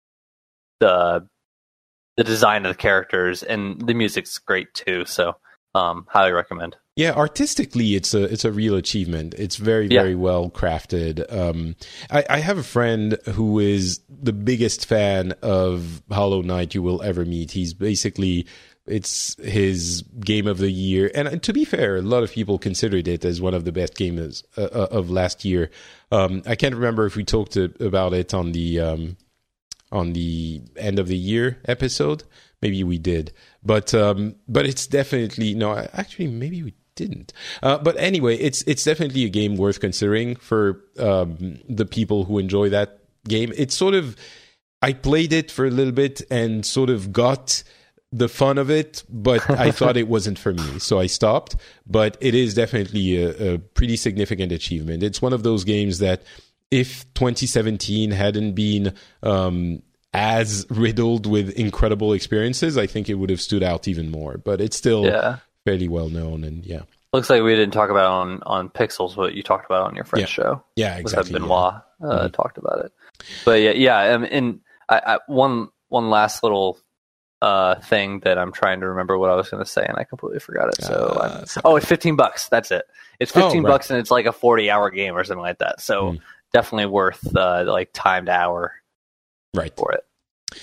the the design of the characters, and the music's great too. So um, highly recommend. Yeah, artistically, it's a it's a real achievement. It's very very yeah. well crafted. Um, I, I have a friend who is the biggest fan of Hollow Knight you will ever meet. He's basically It's his game of the year, and to be fair, a lot of people considered it as one of the best games uh, of last year. Um, I can't remember if we talked to, about it on the um, on the end of the year episode. Maybe we did, but um, but it's definitely no. Actually, maybe we didn't. Uh, but anyway, it's it's definitely a game worth considering for um, the people who enjoy that game. It's sort of I played it for a little bit and sort of got the fun of it, but I thought it wasn't for me, so I stopped. But it is definitely a, a pretty significant achievement. It's one of those games that if twenty seventeen hadn't been um, as riddled with incredible experiences, I think it would have stood out even more. But it's still yeah. fairly well known, and yeah. Looks like we didn't talk about it on, on Pixels, but you talked about it on your friend's yeah. show. Yeah, exactly. Benoit yeah. uh, mm-hmm. talked about it. But yeah, yeah, um, and I, I, one one last little uh, thing that I'm trying to remember what I was going to say, and I completely forgot it. So, uh, oh, it's fifteen bucks. That's it. It's fifteen oh, right. bucks, and it's like a forty hour game or something like that. So mm. definitely worth uh, like timed hour, right for it.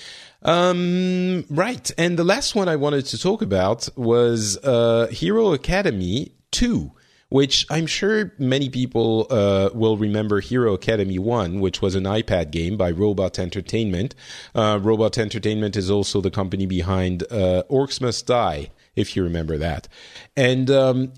Um, right, and the last one I wanted to talk about was uh, Hero Academy two, which I'm sure many people uh, will remember Hero Academy one, which was an iPad game by Robot Entertainment. Uh, Robot Entertainment is also the company behind uh, Orcs Must Die, if you remember that. And um,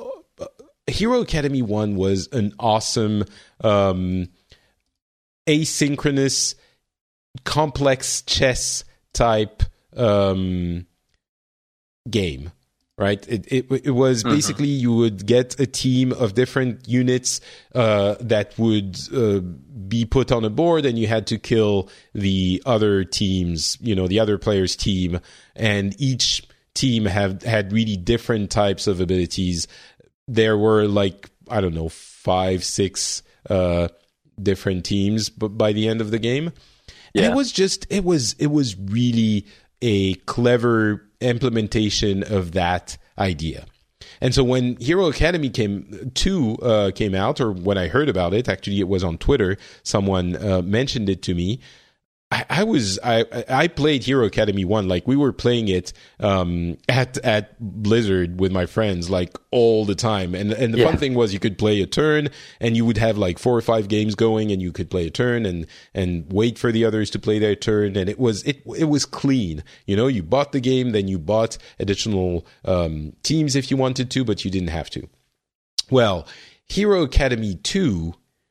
Hero Academy one was an awesome um, asynchronous complex chess type um, game, right? It it, it was mm-hmm. basically you would get a team of different units uh, that would uh, be put on a board, and you had to kill the other teams, you know, the other player's team, and each team have had really different types of abilities. There were like I don't know five, six uh, different teams, but by the end of the game. Yeah. It was just, it was, it was really a clever implementation of that idea. And so when Hero Academy came two uh, came out, or when I heard about it, actually it was on Twitter, someone uh, mentioned it to me. I, I was I I played Hero Academy one, like we were playing it um, at at Blizzard with my friends like all the time, and and the yeah. fun thing was you could play a turn, and you would have like four or five games going, and you could play a turn and and wait for the others to play their turn, and it was it it was clean, you know. You bought the game, then you bought additional um, teams if you wanted to, but you didn't have to. Well, Hero Academy two.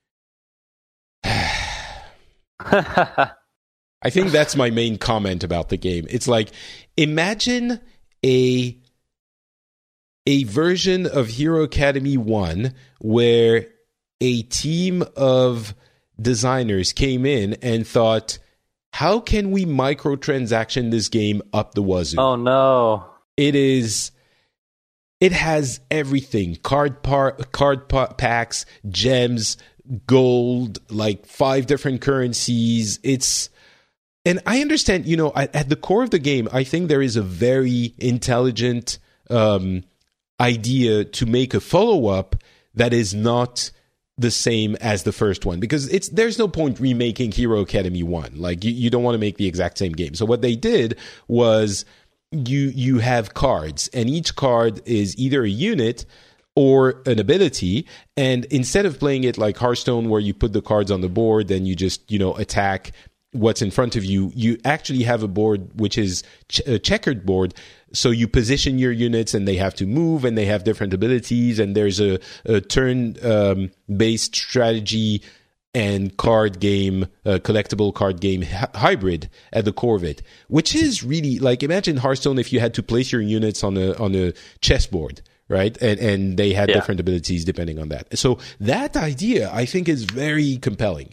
I think that's my main comment about the game. It's like, imagine a a version of Hero Academy one where a team of designers came in and thought, how can we microtransaction this game up the wazoo? Oh, no. It is... It has everything. Card par- card pa- packs, gems, gold, like five different currencies. It's... And I understand, you know, at, at the core of the game, I think there is a very intelligent um, idea to make a follow-up that is not the same as the first one, because it's there's no point remaking Hero Academy one. Like, you, you don't want to make the exact same game. So what they did was you you have cards, and each card is either a unit or an ability, and instead of playing it like Hearthstone where you put the cards on the board, then you just, you know, attack what's in front of you, you actually have a board which is ch- a checkered board. So you position your units and they have to move and they have different abilities, and there's a, a turn um, based strategy and card game, uh, collectible card game h- hybrid at the core of it, which is really like, imagine Hearthstone if you had to place your units on a on a chessboard, right? And and they had yeah. different abilities depending on that. So that idea, I think, is very compelling.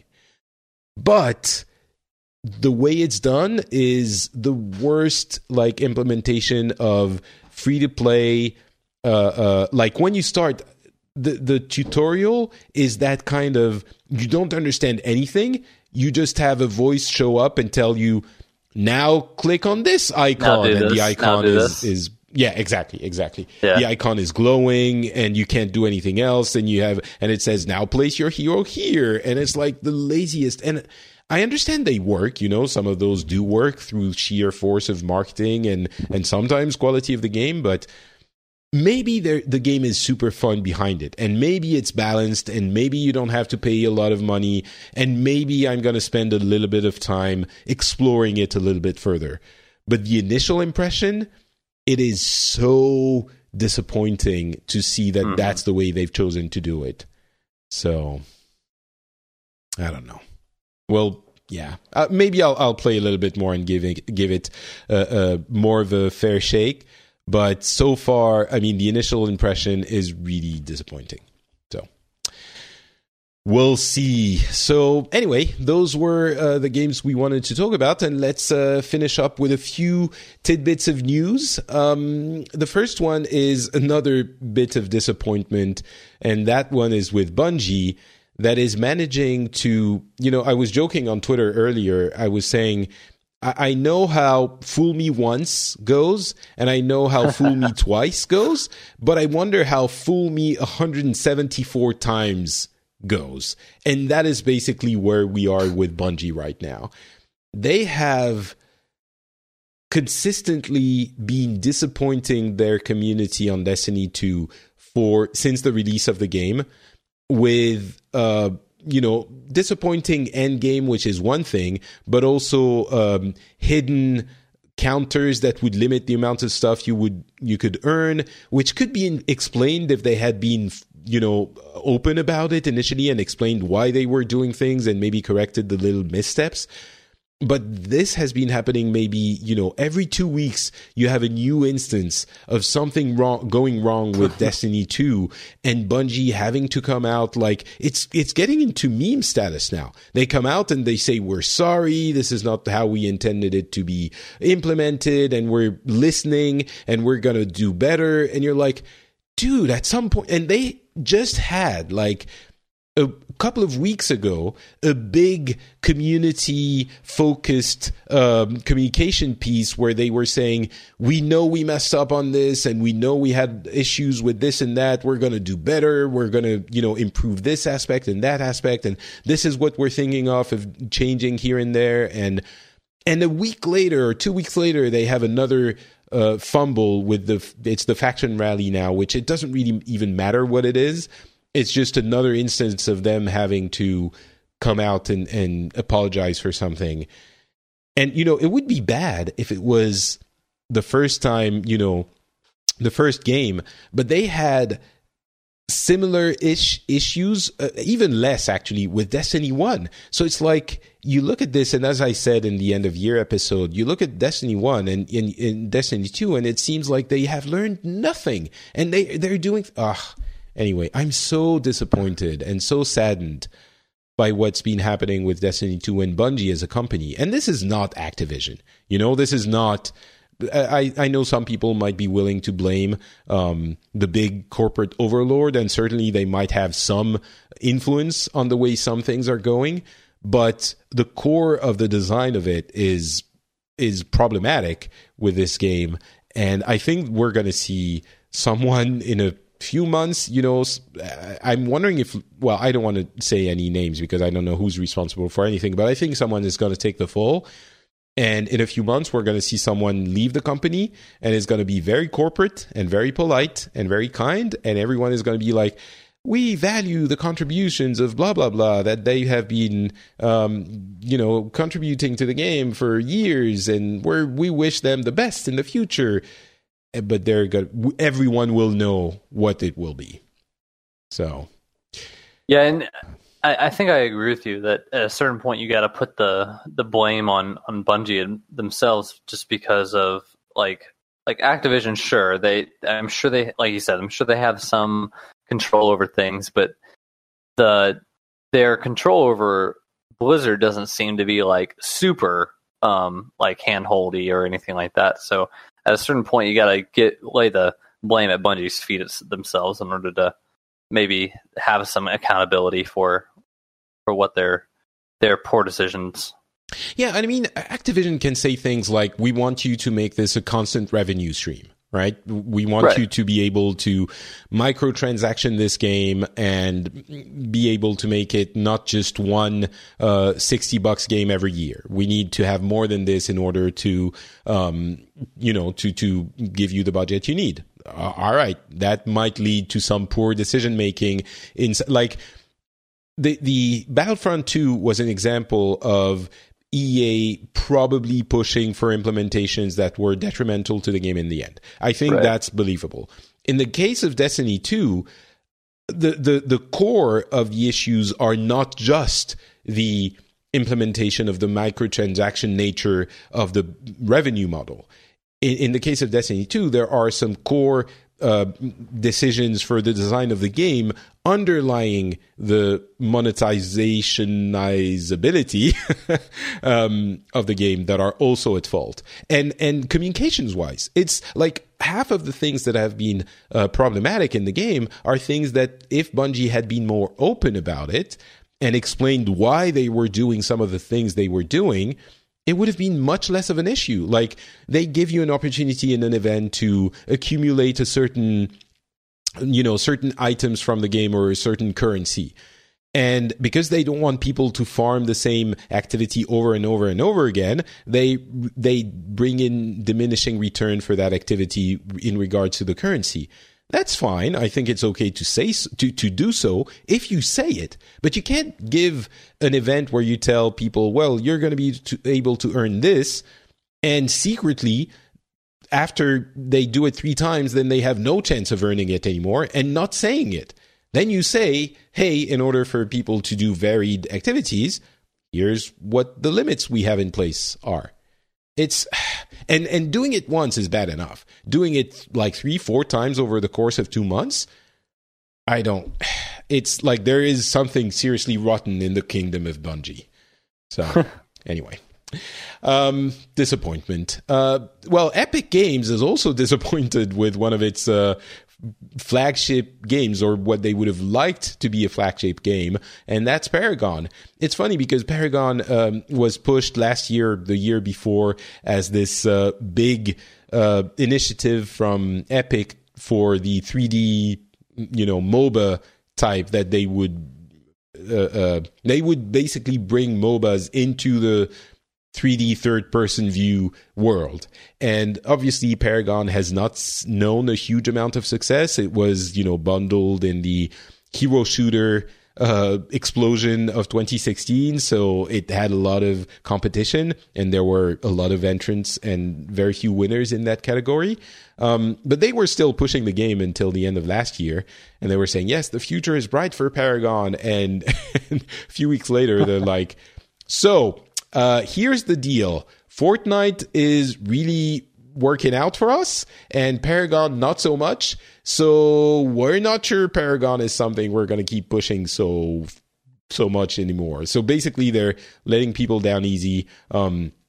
But the way it's done is the worst, like, implementation of free to play. Uh, uh, like, when you start, the the tutorial is that kind of, you don't understand anything. You just have a voice show up and tell you, now click on this icon, and this. the icon is is yeah, exactly, exactly. Yeah. The icon is glowing, and you can't do anything else. And you have, and it says, now place your hero here, and it's like the laziest. And I understand they work, you know, some of those do work through sheer force of marketing and, and sometimes quality of the game, but maybe the game is super fun behind it, and maybe it's balanced, and maybe you don't have to pay a lot of money, and maybe I'm going to spend a little bit of time exploring it a little bit further. But the initial impression, it is so disappointing to see that mm-hmm. that's the way they've chosen to do it. So, I don't know. Well, yeah, uh, maybe I'll I'll play a little bit more and give it give it uh, uh, more of a fair shake. But so far, I mean, the initial impression is really disappointing. So we'll see. So anyway, those were uh, the games we wanted to talk about, and let's uh, finish up with a few tidbits of news. Um, the first one is another bit of disappointment, and that one is with Bungie. That is managing to, you know, I was joking on Twitter earlier. I was saying, I, I know how fool me once goes, and I know how fool me twice goes, but I wonder how fool me one hundred seventy-four times goes. And that is basically where we are with Bungie right now. They have consistently been disappointing their community on Destiny two for since the release of the game, with uh you know, disappointing end game, which is one thing, but also um hidden counters that would limit the amount of stuff you would you could earn, which could be in, explained if they had been, you know, open about it initially and explained why they were doing things and maybe corrected the little missteps. But this has been happening maybe, you know, every two weeks you have a new instance of something wrong, going wrong with Destiny two, and Bungie having to come out like, it's it's getting into meme status now. They come out and they say, we're sorry, this is not how we intended it to be implemented, and we're listening, and we're going to do better. And you're like, dude, at some point, and they just had like, a couple of weeks ago, a big community-focused um, communication piece where they were saying, we know we messed up on this, and we know we had issues with this and that. We're going to do better. We're going to, you know, improve this aspect and that aspect, and this is what we're thinking of of changing here and there. And and a week later, or two weeks later, they have another uh, fumble with the it's the faction rally now, which it doesn't really even matter what it is. It's just another instance of them having to come out and, and apologize for something. And, you know, it would be bad if it was the first time, you know, the first game, but they had similar-ish issues, uh, even less actually, with Destiny one. So it's like, you look at this, and as I said in the end of year episode, you look at Destiny one and in, in Destiny two, and it seems like they have learned nothing. And they, they're doing... Ugh. Anyway, I'm so disappointed and so saddened by what's been happening with Destiny two and Bungie as a company. And this is not Activision. You know, this is not... I, I know some people might be willing to blame um, the big corporate overlord, and certainly they might have some influence on the way some things are going. But the core of the design of it is is problematic with this game. And I think we're going to see someone in a few months, you know, I'm wondering if, well, I don't want to say any names because I don't know who's responsible for anything, but I think someone is going to take the fall. And in a few months, we're going to see someone leave the company, and it's going to be very corporate and very polite and very kind. And everyone is going to be like, we value the contributions of blah, blah, blah, that they have been, um, you know, contributing to the game for years. And we're, we wish them the best in the future. But they're going everyone will know what it will be. So, yeah, and I, I think I agree with you that at a certain point you got to put the the blame on on Bungie themselves, just because of like like Activision. Sure, they I'm sure they like you said I'm sure they have some control over things, but the their control over Blizzard doesn't seem to be like super um, like handholdy or anything like that. So at a certain point, you got to get lay the blame at Bungie's feet themselves in order to maybe have some accountability for for what their their poor decisions. Yeah, I mean, Activision can say things like, "We want you to make this a constant revenue stream." Right? We want right. you to be able to microtransaction this game and be able to make it not just one uh, sixty bucks game every year. We need to have more than this in order to, um, you know, to, to give you the budget you need. Uh, all right. That might lead to some poor decision making in like the, the Battlefront two was an example of E A probably pushing for implementations that were detrimental to the game in the end. I think right. that's believable. In the case of Destiny two, the, the, the core of the issues are not just the implementation of the microtransaction nature of the revenue model. In, in the case of Destiny two, there are some core uh, decisions for the design of the game underlying the monetizationizability um, of the game that are also at fault. And and communications-wise, it's like half of the things that have been uh, problematic in the game are things that if Bungie had been more open about it and explained why they were doing some of the things they were doing, it would have been much less of an issue. Like, they give you an opportunity in an event to accumulate a certain, you know, certain items from the game or a certain currency. And because they don't want people to farm the same activity over and over and over again, they they bring in diminishing return for that activity in regards to the currency. That's fine. I think it's okay to say to to do so if you say it. But you can't give an event where you tell people, well, you're going to be to, able to earn this, and secretly, after they do it three times, then they have no chance of earning it anymore, and not saying it. Then you say, hey, in order for people to do varied activities, here's what the limits we have in place are. It's and and doing it once is bad enough. Doing it like three, four times over the course of two months, I don't. It's like there is something seriously rotten in the kingdom of Bungie. So anyway, um, disappointment. Uh, well, Epic Games is also disappointed with one of its uh, flagship games, or what they would have liked to be a flagship game, and that's Paragon. It's funny because Paragon um, was pushed last year, the year before, as this uh, big uh, initiative from Epic for the three D, you know, MOBA type that they would uh, uh, they would basically bring MOBAs into the three D third-person view world. And obviously, Paragon has not known a huge amount of success. It was, you know, bundled in the hero shooter uh, explosion of twenty sixteen, so it had a lot of competition, and there were a lot of entrants and very few winners in that category. Um, but they were still pushing the game until the end of last year, and they were saying, yes, the future is bright for Paragon. And, and a few weeks later, they're like, so... Uh, here's the deal. Fortnite is really working out for us, and Paragon not so much. So we're not sure Paragon is something we're going to keep pushing so so much anymore. So basically, they're letting people down easy. Um,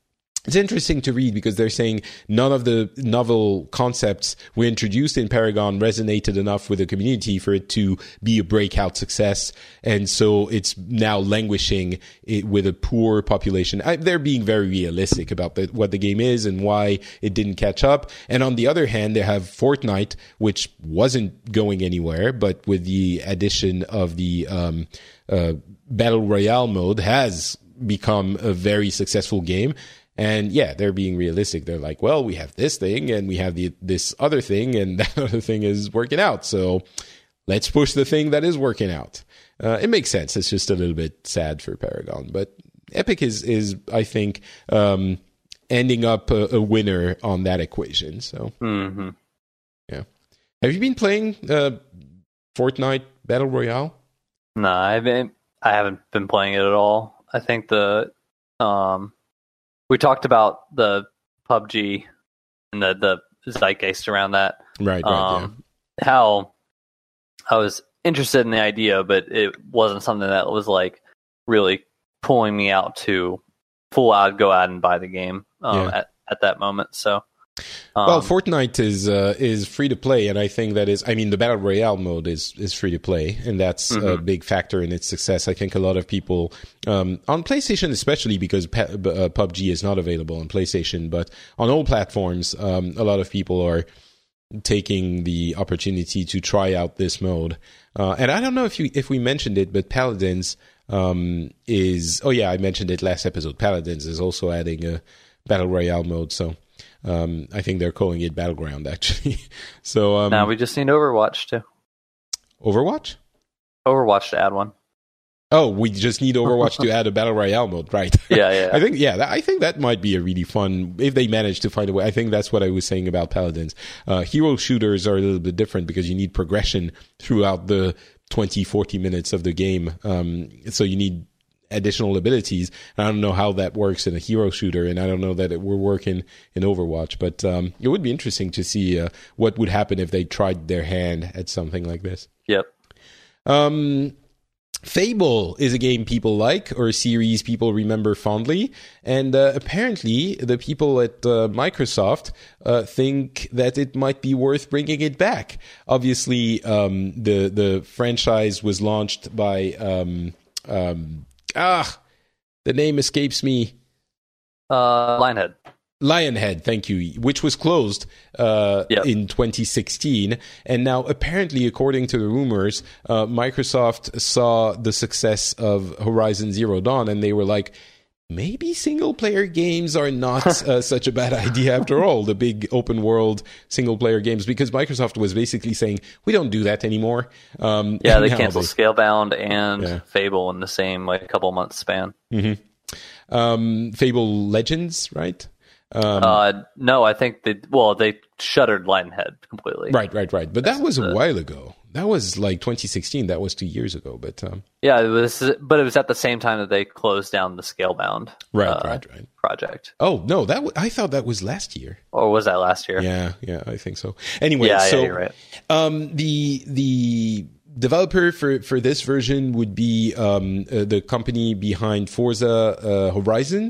it's interesting to read because they're saying none of the novel concepts we introduced in Paragon resonated enough with the community for it to be a breakout success. And so it's now languishing it with a poor population. I, they're being very realistic about the, what the game is and why it didn't catch up. And on the other hand, they have Fortnite, which wasn't going anywhere, but with the addition of the um, uh, Battle Royale mode has become a very successful game. And yeah, they're being realistic. They're like, well, we have this thing and we have the this other thing, and that other thing is working out. So let's push the thing that is working out. Uh, it makes sense. It's just a little bit sad for Paragon, but Epic is is I think um, ending up a, a winner on that equation. So mm-hmm. yeah, have you been playing uh, Fortnite Battle Royale? No, I haven't. I haven't been playing it at all. I think the um. We talked about the P U B G and the, the zeitgeist around that. Right, right, um, yeah. How I was interested in the idea, but it wasn't something that was like really pulling me out to full out go out and buy the game um, yeah. at, at that moment. So, um, well, Fortnite is uh, is free to play, and I think that is. I mean, the Battle Royale mode is is free to play, and that's mm-hmm. a big factor in its success. I think a lot of people um, on PlayStation, especially because P- uh, P U B G is not available on PlayStation, but on all platforms, um, a lot of people are taking the opportunity to try out this mode. Uh, and I don't know if you if we mentioned it, but Paladins um, is. Oh yeah, I mentioned it last episode. Paladins is also adding a Battle Royale mode, so. Um, I think they're calling it Battleground, actually. so um, now we just need Overwatch too. Overwatch? Overwatch to add one. Oh, we just need Overwatch to add a Battle Royale mode, right? Yeah, yeah. I think, yeah, that, I think that might be a really fun, if they manage to find a way. I think that's what I was saying about Paladins. Uh, hero shooters are a little bit different because you need progression throughout the twenty, forty minutes of the game. Um, so you need additional abilities. I don't know how that works in a hero shooter, and I don't know that it will work in, in Overwatch, but um, it would be interesting to see uh, what would happen if they tried their hand at something like this. Yep. Um, Fable is a game people like, or a series people remember fondly, and uh, apparently the people at uh, Microsoft uh, think that it might be worth bringing it back. Obviously, um, the, the franchise was launched by... Um, um, Ah, the name escapes me. Uh, Lionhead. Lionhead, thank you, which was closed uh, yep. in twenty sixteen. And now, apparently, according to the rumors, uh, Microsoft saw the success of Horizon Zero Dawn, and they were like, maybe single-player games are not uh, such a bad idea after all, the big open-world single-player games, because Microsoft was basically saying, we don't do that anymore. Um, yeah, they canceled they, Scalebound and yeah. Fable in the same like couple months span. Mm-hmm. Um, Fable Legends, right? Um, uh, no, I think they, well, they shuttered Lionhead completely. Right, right, right. But That's that was the, a while ago. That was like twenty sixteen. That was two years ago. But um, yeah, it was. But it was at the same time that they closed down the Scalebound right, uh, right, right. project. Oh no, that w- I thought that was last year. Or was that last year? Yeah, yeah, I think so. Anyway, yeah, so yeah, you're right. um, the the developer for, for this version would be um, uh, the company behind Forza uh, Horizon,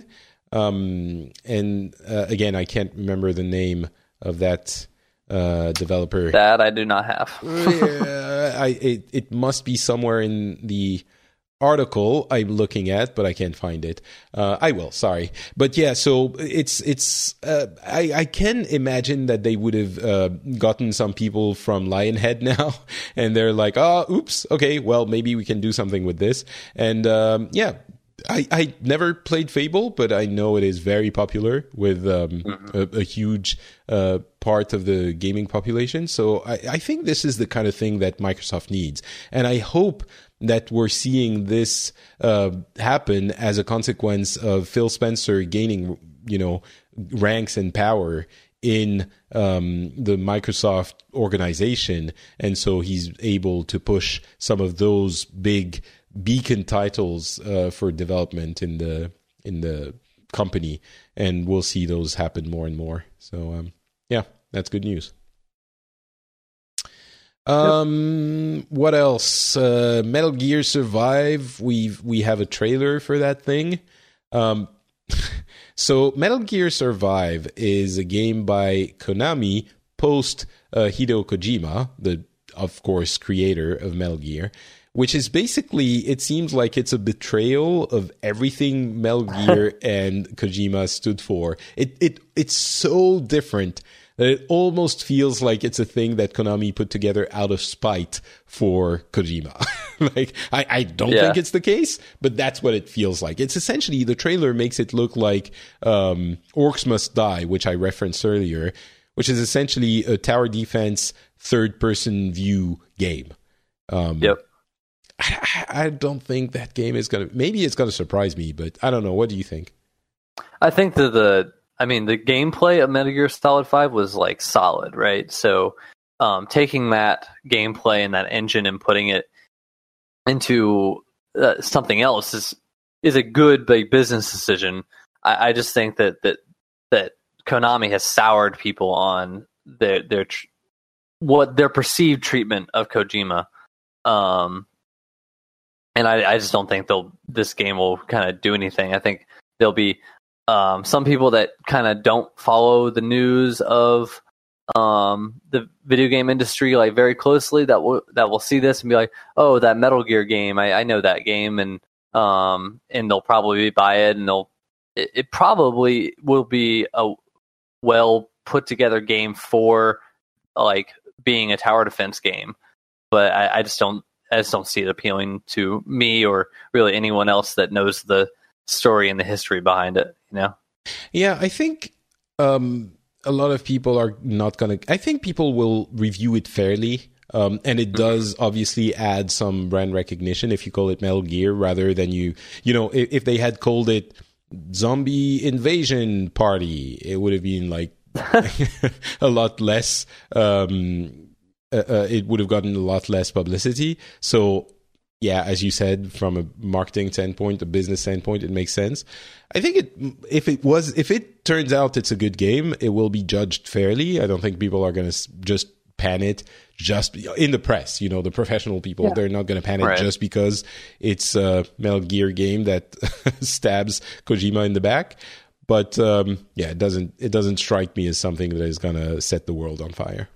um, and uh, again, I can't remember the name of that. Uh, developer that I do not have. yeah, I it, it must be somewhere in the article I'm looking at, but I can't find it. Uh, I will, sorry, but yeah. So it's it's uh, I I can imagine that they would have uh, gotten some people from Lionhead now, and they're like, oh, oops, okay, well maybe we can do something with this, and um, yeah. I, I never played Fable, but I know it is very popular with um, mm-hmm. a, a huge uh, part of the gaming population. So I, I think this is the kind of thing that Microsoft needs. And I hope that we're seeing this uh, happen as a consequence of Phil Spencer gaining, you know, ranks and power in um, the Microsoft organization. And so he's able to push some of those big beacon titles uh, for development in the in the company, and we'll see those happen more and more. So um, yeah, that's good news. Um, yep. What else? Uh, Metal Gear Survive. We we have a trailer for that thing. Um, So Metal Gear Survive is a game by Konami post uh, Hideo Kojima, the, of course, creator of Metal Gear, which is basically, it seems like it's a betrayal of everything Metal Gear and Kojima stood for. It it It's so different that it almost feels like it's a thing that Konami put together out of spite for Kojima. like, I, I don't yeah. think it's the case, but that's what it feels like. It's essentially, the trailer makes it look like um, Orcs Must Die, which I referenced earlier, which is essentially a tower defense third-person view game. Um, yep. I, I don't think that game is going to... Maybe it's going to surprise me, but I don't know. What do you think? I think that the... I mean, the gameplay of Metal Gear Solid five was, like, solid, right? So, um, taking that gameplay and that engine and putting it into uh, something else is is a good, big business decision. I, I just think that, that that Konami has soured people on their their tr- what their perceived treatment of Kojima, um, and I, I just don't think they'll this game will kind of do anything. I think there'll be Um, some people that kind of don't follow the news of um, the video game industry like very closely that will that will see this and be like, oh, that Metal Gear game, I, I know that game, and um, and they'll probably buy it, and they'll it, it probably will be a well put together game for like being a tower defense game, but I, I just don't I just don't see it appealing to me or really anyone else that knows the story and the history behind it, you know? Yeah, I think um, a lot of people are not going to... I think people will review it fairly, um, and it does obviously add some brand recognition if you call it Metal Gear rather than you... You know, if, if they had called it Zombie Invasion Party, it would have been like a lot less... Um, uh, uh, it would have gotten a lot less publicity. So... Yeah, as you said, from a marketing standpoint, a business standpoint, it makes sense. I think it if it was if it turns out it's a good game, it will be judged fairly. I don't think people are going to just pan it just in the press. You know, the professional people, yeah. they're not going to pan it right. just because it's a Metal Gear game that stabs Kojima in the back. But um, yeah, it doesn't it doesn't strike me as something that is going to set the world on fire.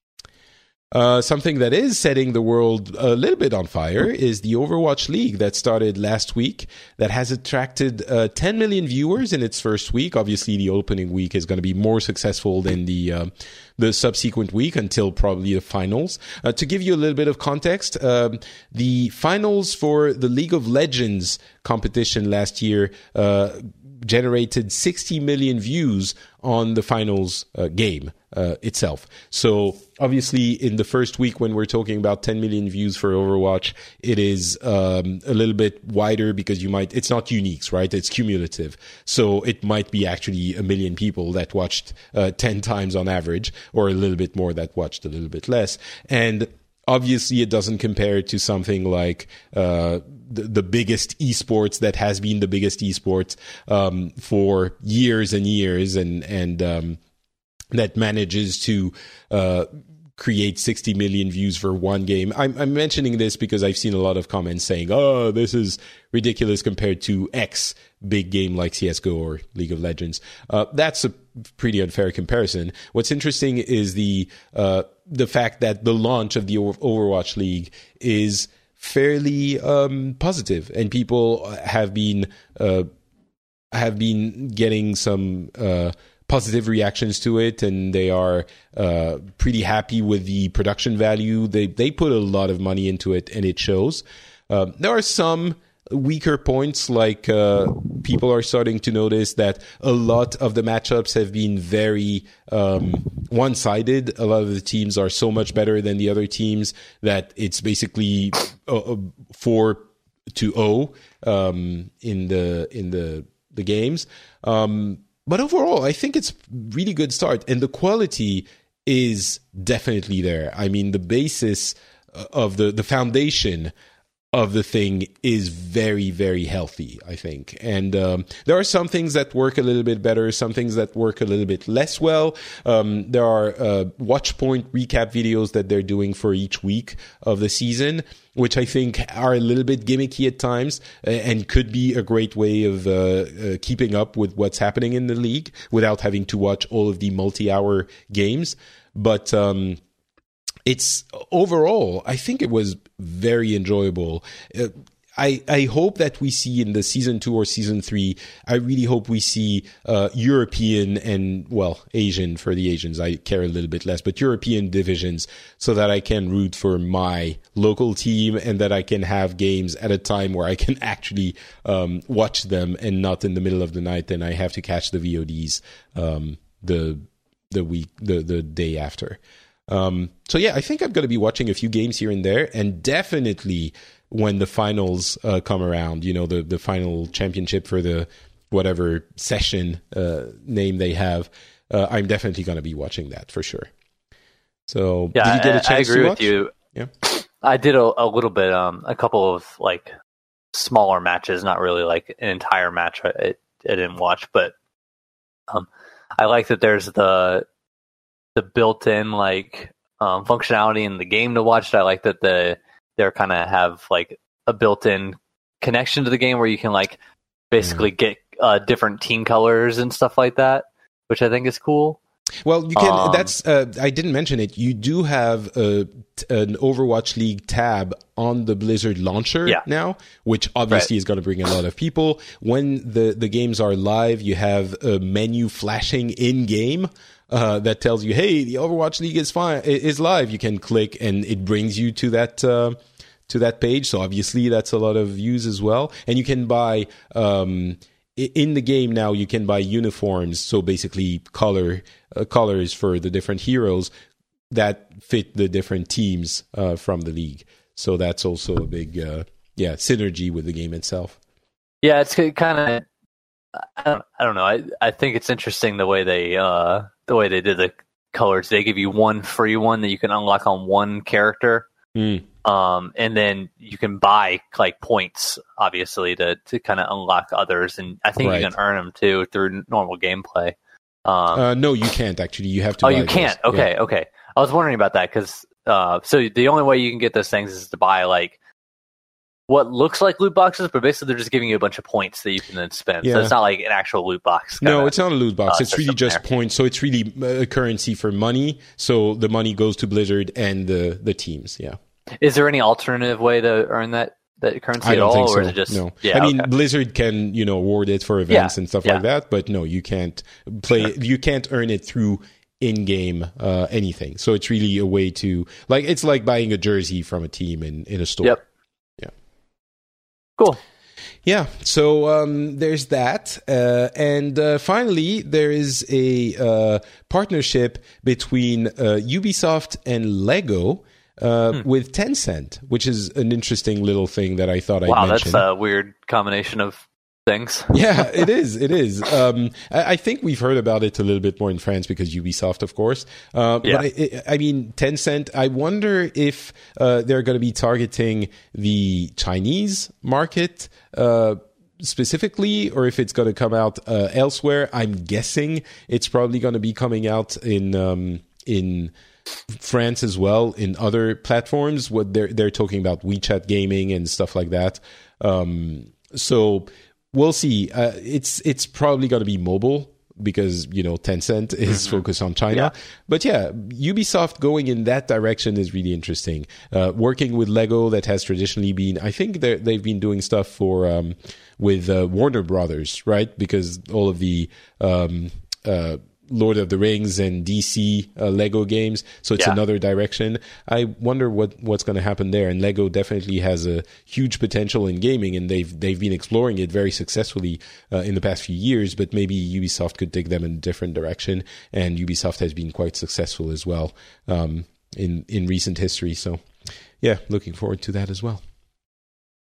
Uh, something that is setting the world a little bit on fire is the Overwatch League that started last week, that has attracted uh, ten million viewers in its first week. Obviously, the opening week is going to be more successful than the uh, the subsequent week until probably the finals. Uh, to give you a little bit of context, um, the finals for the League of Legends competition last year uh, generated sixty million views on the finals uh, game uh, itself. So obviously in the first week when we're talking about ten million views for Overwatch, it is um, a little bit wider because you might, it's not uniques, right? It's cumulative. So it might be actually a million people that watched uh, ten times on average, or a little bit more that watched a little bit less. And obviously, it doesn't compare to something like uh, the, the biggest esports that has been the biggest esports um, for years and years, and and um, that manages to uh, create sixty million views for one game. I'm, I'm mentioning this because I've seen a lot of comments saying, "Oh, this is ridiculous compared to X big game like C S G O or League of Legends." Uh, that's a pretty unfair comparison. What's interesting is the uh, the fact that the launch of the Overwatch League is fairly um, positive, and people have been uh, have been getting some uh, positive reactions to it, and they are uh, pretty happy with the production value. They they put a lot of money into it, and it shows. Uh, there are some weaker points, like uh, people are starting to notice that a lot of the matchups have been very um, one-sided. A lot of the teams are so much better than the other teams that it's basically uh, four to zero um, in the in the the games. Um, but overall, I think it's a really good start, and the quality is definitely there. I mean, the basis of the the foundation of the thing is very, very healthy, I think. And um, there are some things that work a little bit better, some things that work a little bit less well. Um, there are uh, watch point recap videos that they're doing for each week of the season, which I think are a little bit gimmicky at times and could be a great way of uh, uh, keeping up with what's happening in the league without having to watch all of the multi-hour games. But um it's overall, I think it was very enjoyable. Uh, I, I hope that we see in the season two or season three, I really hope we see uh, European and, well, Asian for the Asians. I care a little bit less, but European divisions so that I can root for my local team and that I can have games at a time where I can actually um, watch them and not in the middle of the night and I have to catch the V O Ds um, the the week, the, the day after. Um, so yeah, I think I'm going to be watching a few games here and there, and definitely when the finals uh, come around, you know, the, the final championship for the whatever session uh, name they have, uh, I'm definitely going to be watching that for sure. So yeah, did you get a chance I agree to with watch? you. Yeah, I did a, a little bit, um, a couple of like smaller matches, not really like an entire match. I, I didn't watch, but um, I like that there's the the built-in like um, functionality in the game to watch. I like that the they kind of have like a built-in connection to the game where you can like basically mm. get uh, different team colors and stuff like that, which I think is cool. Well, you can. Um, that's. Uh, I didn't mention it. You do have a, an Overwatch League tab on the Blizzard launcher yeah. now, which obviously right. is going to bring a lot of people. When the the games are live, you have a menu flashing in game. Uh, that tells you, hey, the Overwatch League is fine, is live. You can click, and it brings you to that uh, to that page. So obviously, that's a lot of views as well. And you can buy um, in the game now. You can buy uniforms, so basically color uh, colors for the different heroes that fit the different teams uh, from the league. So that's also a big uh, yeah synergy with the game itself. Yeah, it's kind of. I don't, I don't know. I, I think it's interesting the way they uh, the way they did the colors. They give you one free one that you can unlock on one character, mm. um, and then you can buy like points, obviously, to, to kind of unlock others. And I think right. you can earn them too through normal gameplay. Um, uh, no, you can't actually. You have to. Oh, buy you can't. those. Okay, yeah. okay. I was wondering about that because uh, so the only way you can get those things is to buy like. What looks like loot boxes, but basically they're just giving you a bunch of points that you can then spend. Yeah. So it's not like an actual loot box. No, it's not a loot box. Uh, it's really just there. points. So it's really a currency for money. So the money goes to Blizzard and the, the teams. Yeah. Is there any alternative way to earn that, that currency I don't at all? think so. Or is it just, no. Yeah, I mean, okay. Blizzard can, you know, award it for events yeah. and stuff yeah. like that, but no, you can't play, you can't earn it through in-game uh, anything. So it's really a way to, like, it's like buying a jersey from a team in, in a store. Yep. Yeah. Cool. Yeah, so um, there's that. Uh, and uh, finally, there is a uh, partnership between uh, Ubisoft and Lego uh, hmm. with Tencent, which is an interesting little thing that I thought wow, I'd mention. Wow, that's a weird combination of things. Yeah, it is. It is. Um, I, I think we've heard about it a little bit more in France because Ubisoft, of course. Uh, yeah. But I, I mean, Tencent, I wonder if uh, they're going to be targeting the Chinese market uh, specifically, or if it's going to come out uh, elsewhere. I'm guessing it's probably going to be coming out in um, in France as well, in other platforms. What they're they're talking about WeChat gaming and stuff like that. Um, so. We'll see. Uh, it's it's probably going to be mobile because, you know, Tencent is mm-hmm. focused on China. Yeah. But yeah, Ubisoft going in that direction is really interesting. Uh, working with Lego, that has traditionally been, I think they've been doing stuff for um, with uh, Warner Brothers, right? Because all of the um, uh, Lord of the Rings and D C uh, Lego games, so it's yeah. another direction. I wonder what what's going to happen there. And Lego definitely has a huge potential in gaming, and they've they've been exploring it very successfully uh, in the past few years. But maybe Ubisoft could take them in a different direction, and Ubisoft has been quite successful as well um, in in recent history. So, yeah, looking forward to that as well.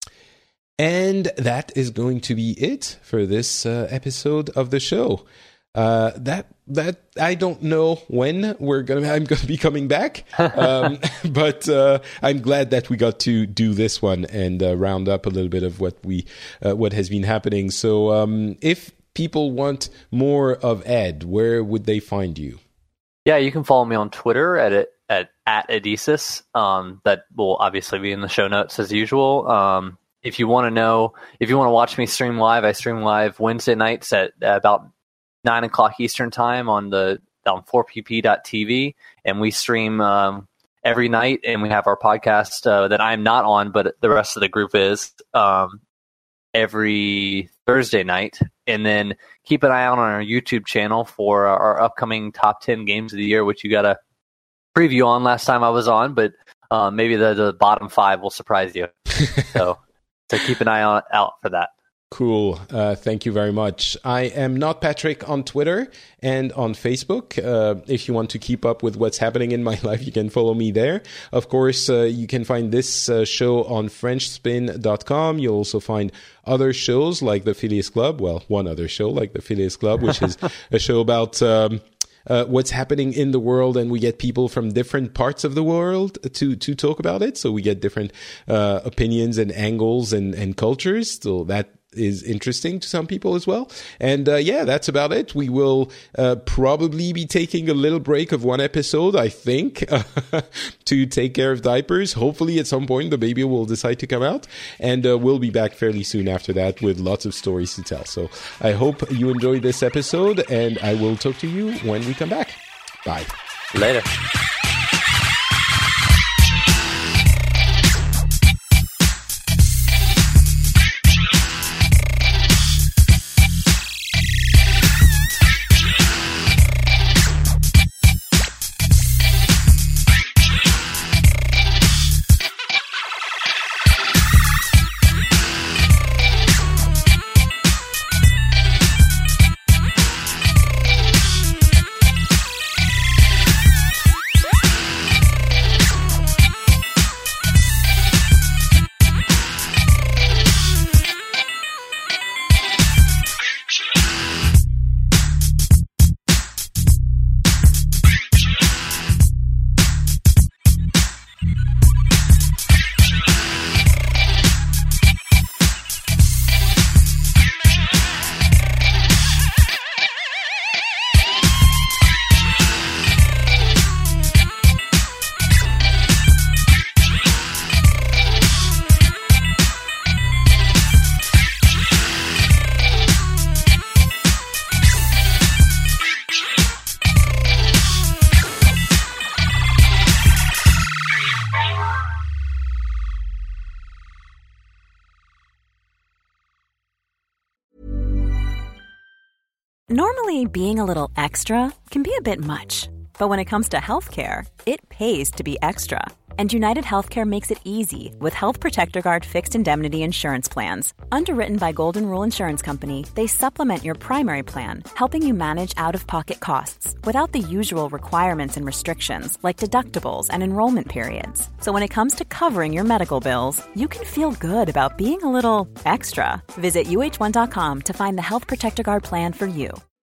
And that is going to be it for this uh, episode of the show. Uh, that that I don't know when we're gonna I'm gonna be coming back, um, but uh, I'm glad that we got to do this one and uh, round up a little bit of what we uh, what has been happening. So um, if people want more of Ed, where would they find you? Yeah, you can follow me on Twitter at it at at Edesis. Um, that will obviously be in the show notes as usual. Um, if you want to know, if you want to watch me stream live, I stream live Wednesday nights at about nine o'clock Eastern time on the on four p p dot t v, and we stream um, every night. And we have our podcast uh, that I'm not on, but the rest of the group is um, every Thursday night. And then keep an eye out on our YouTube channel for our upcoming top ten games of the year, which you got a preview on last time I was on, but uh, maybe the, the bottom five will surprise you. so, so keep an eye on, out for that. Cool. Uh, thank you very much. I am Not Patrick on Twitter and on Facebook. Uh, if you want to keep up with what's happening in my life, you can follow me there. Of course, uh, you can find this uh, show on French spin dot com. You'll also find other shows like the Phileas Club. Well, one other show like the Phileas Club, which is a show about um, uh, what's happening in the world, and we get people from different parts of the world to to talk about it. So we get different uh, opinions and angles and, and cultures. So that is interesting to some people as well. And uh, yeah, that's about it. We will uh, probably be taking a little break of one episode, I think, to take care of diapers. Hopefully at some point the baby will decide to come out, and uh, we'll be back fairly soon after that with lots of stories to tell. So I hope you enjoyed this episode, and I will talk to you when we come back. Bye. Later. Normally, being a little extra can be a bit much, but when it comes to healthcare, it pays to be extra. And United Healthcare makes it easy with Health Protector Guard fixed indemnity insurance plans. Underwritten by Golden Rule Insurance Company, they supplement your primary plan, helping you manage out-of-pocket costs without the usual requirements and restrictions like deductibles and enrollment periods. So when it comes to covering your medical bills, you can feel good about being a little extra. Visit U H one dot com to find the Health Protector Guard plan for you.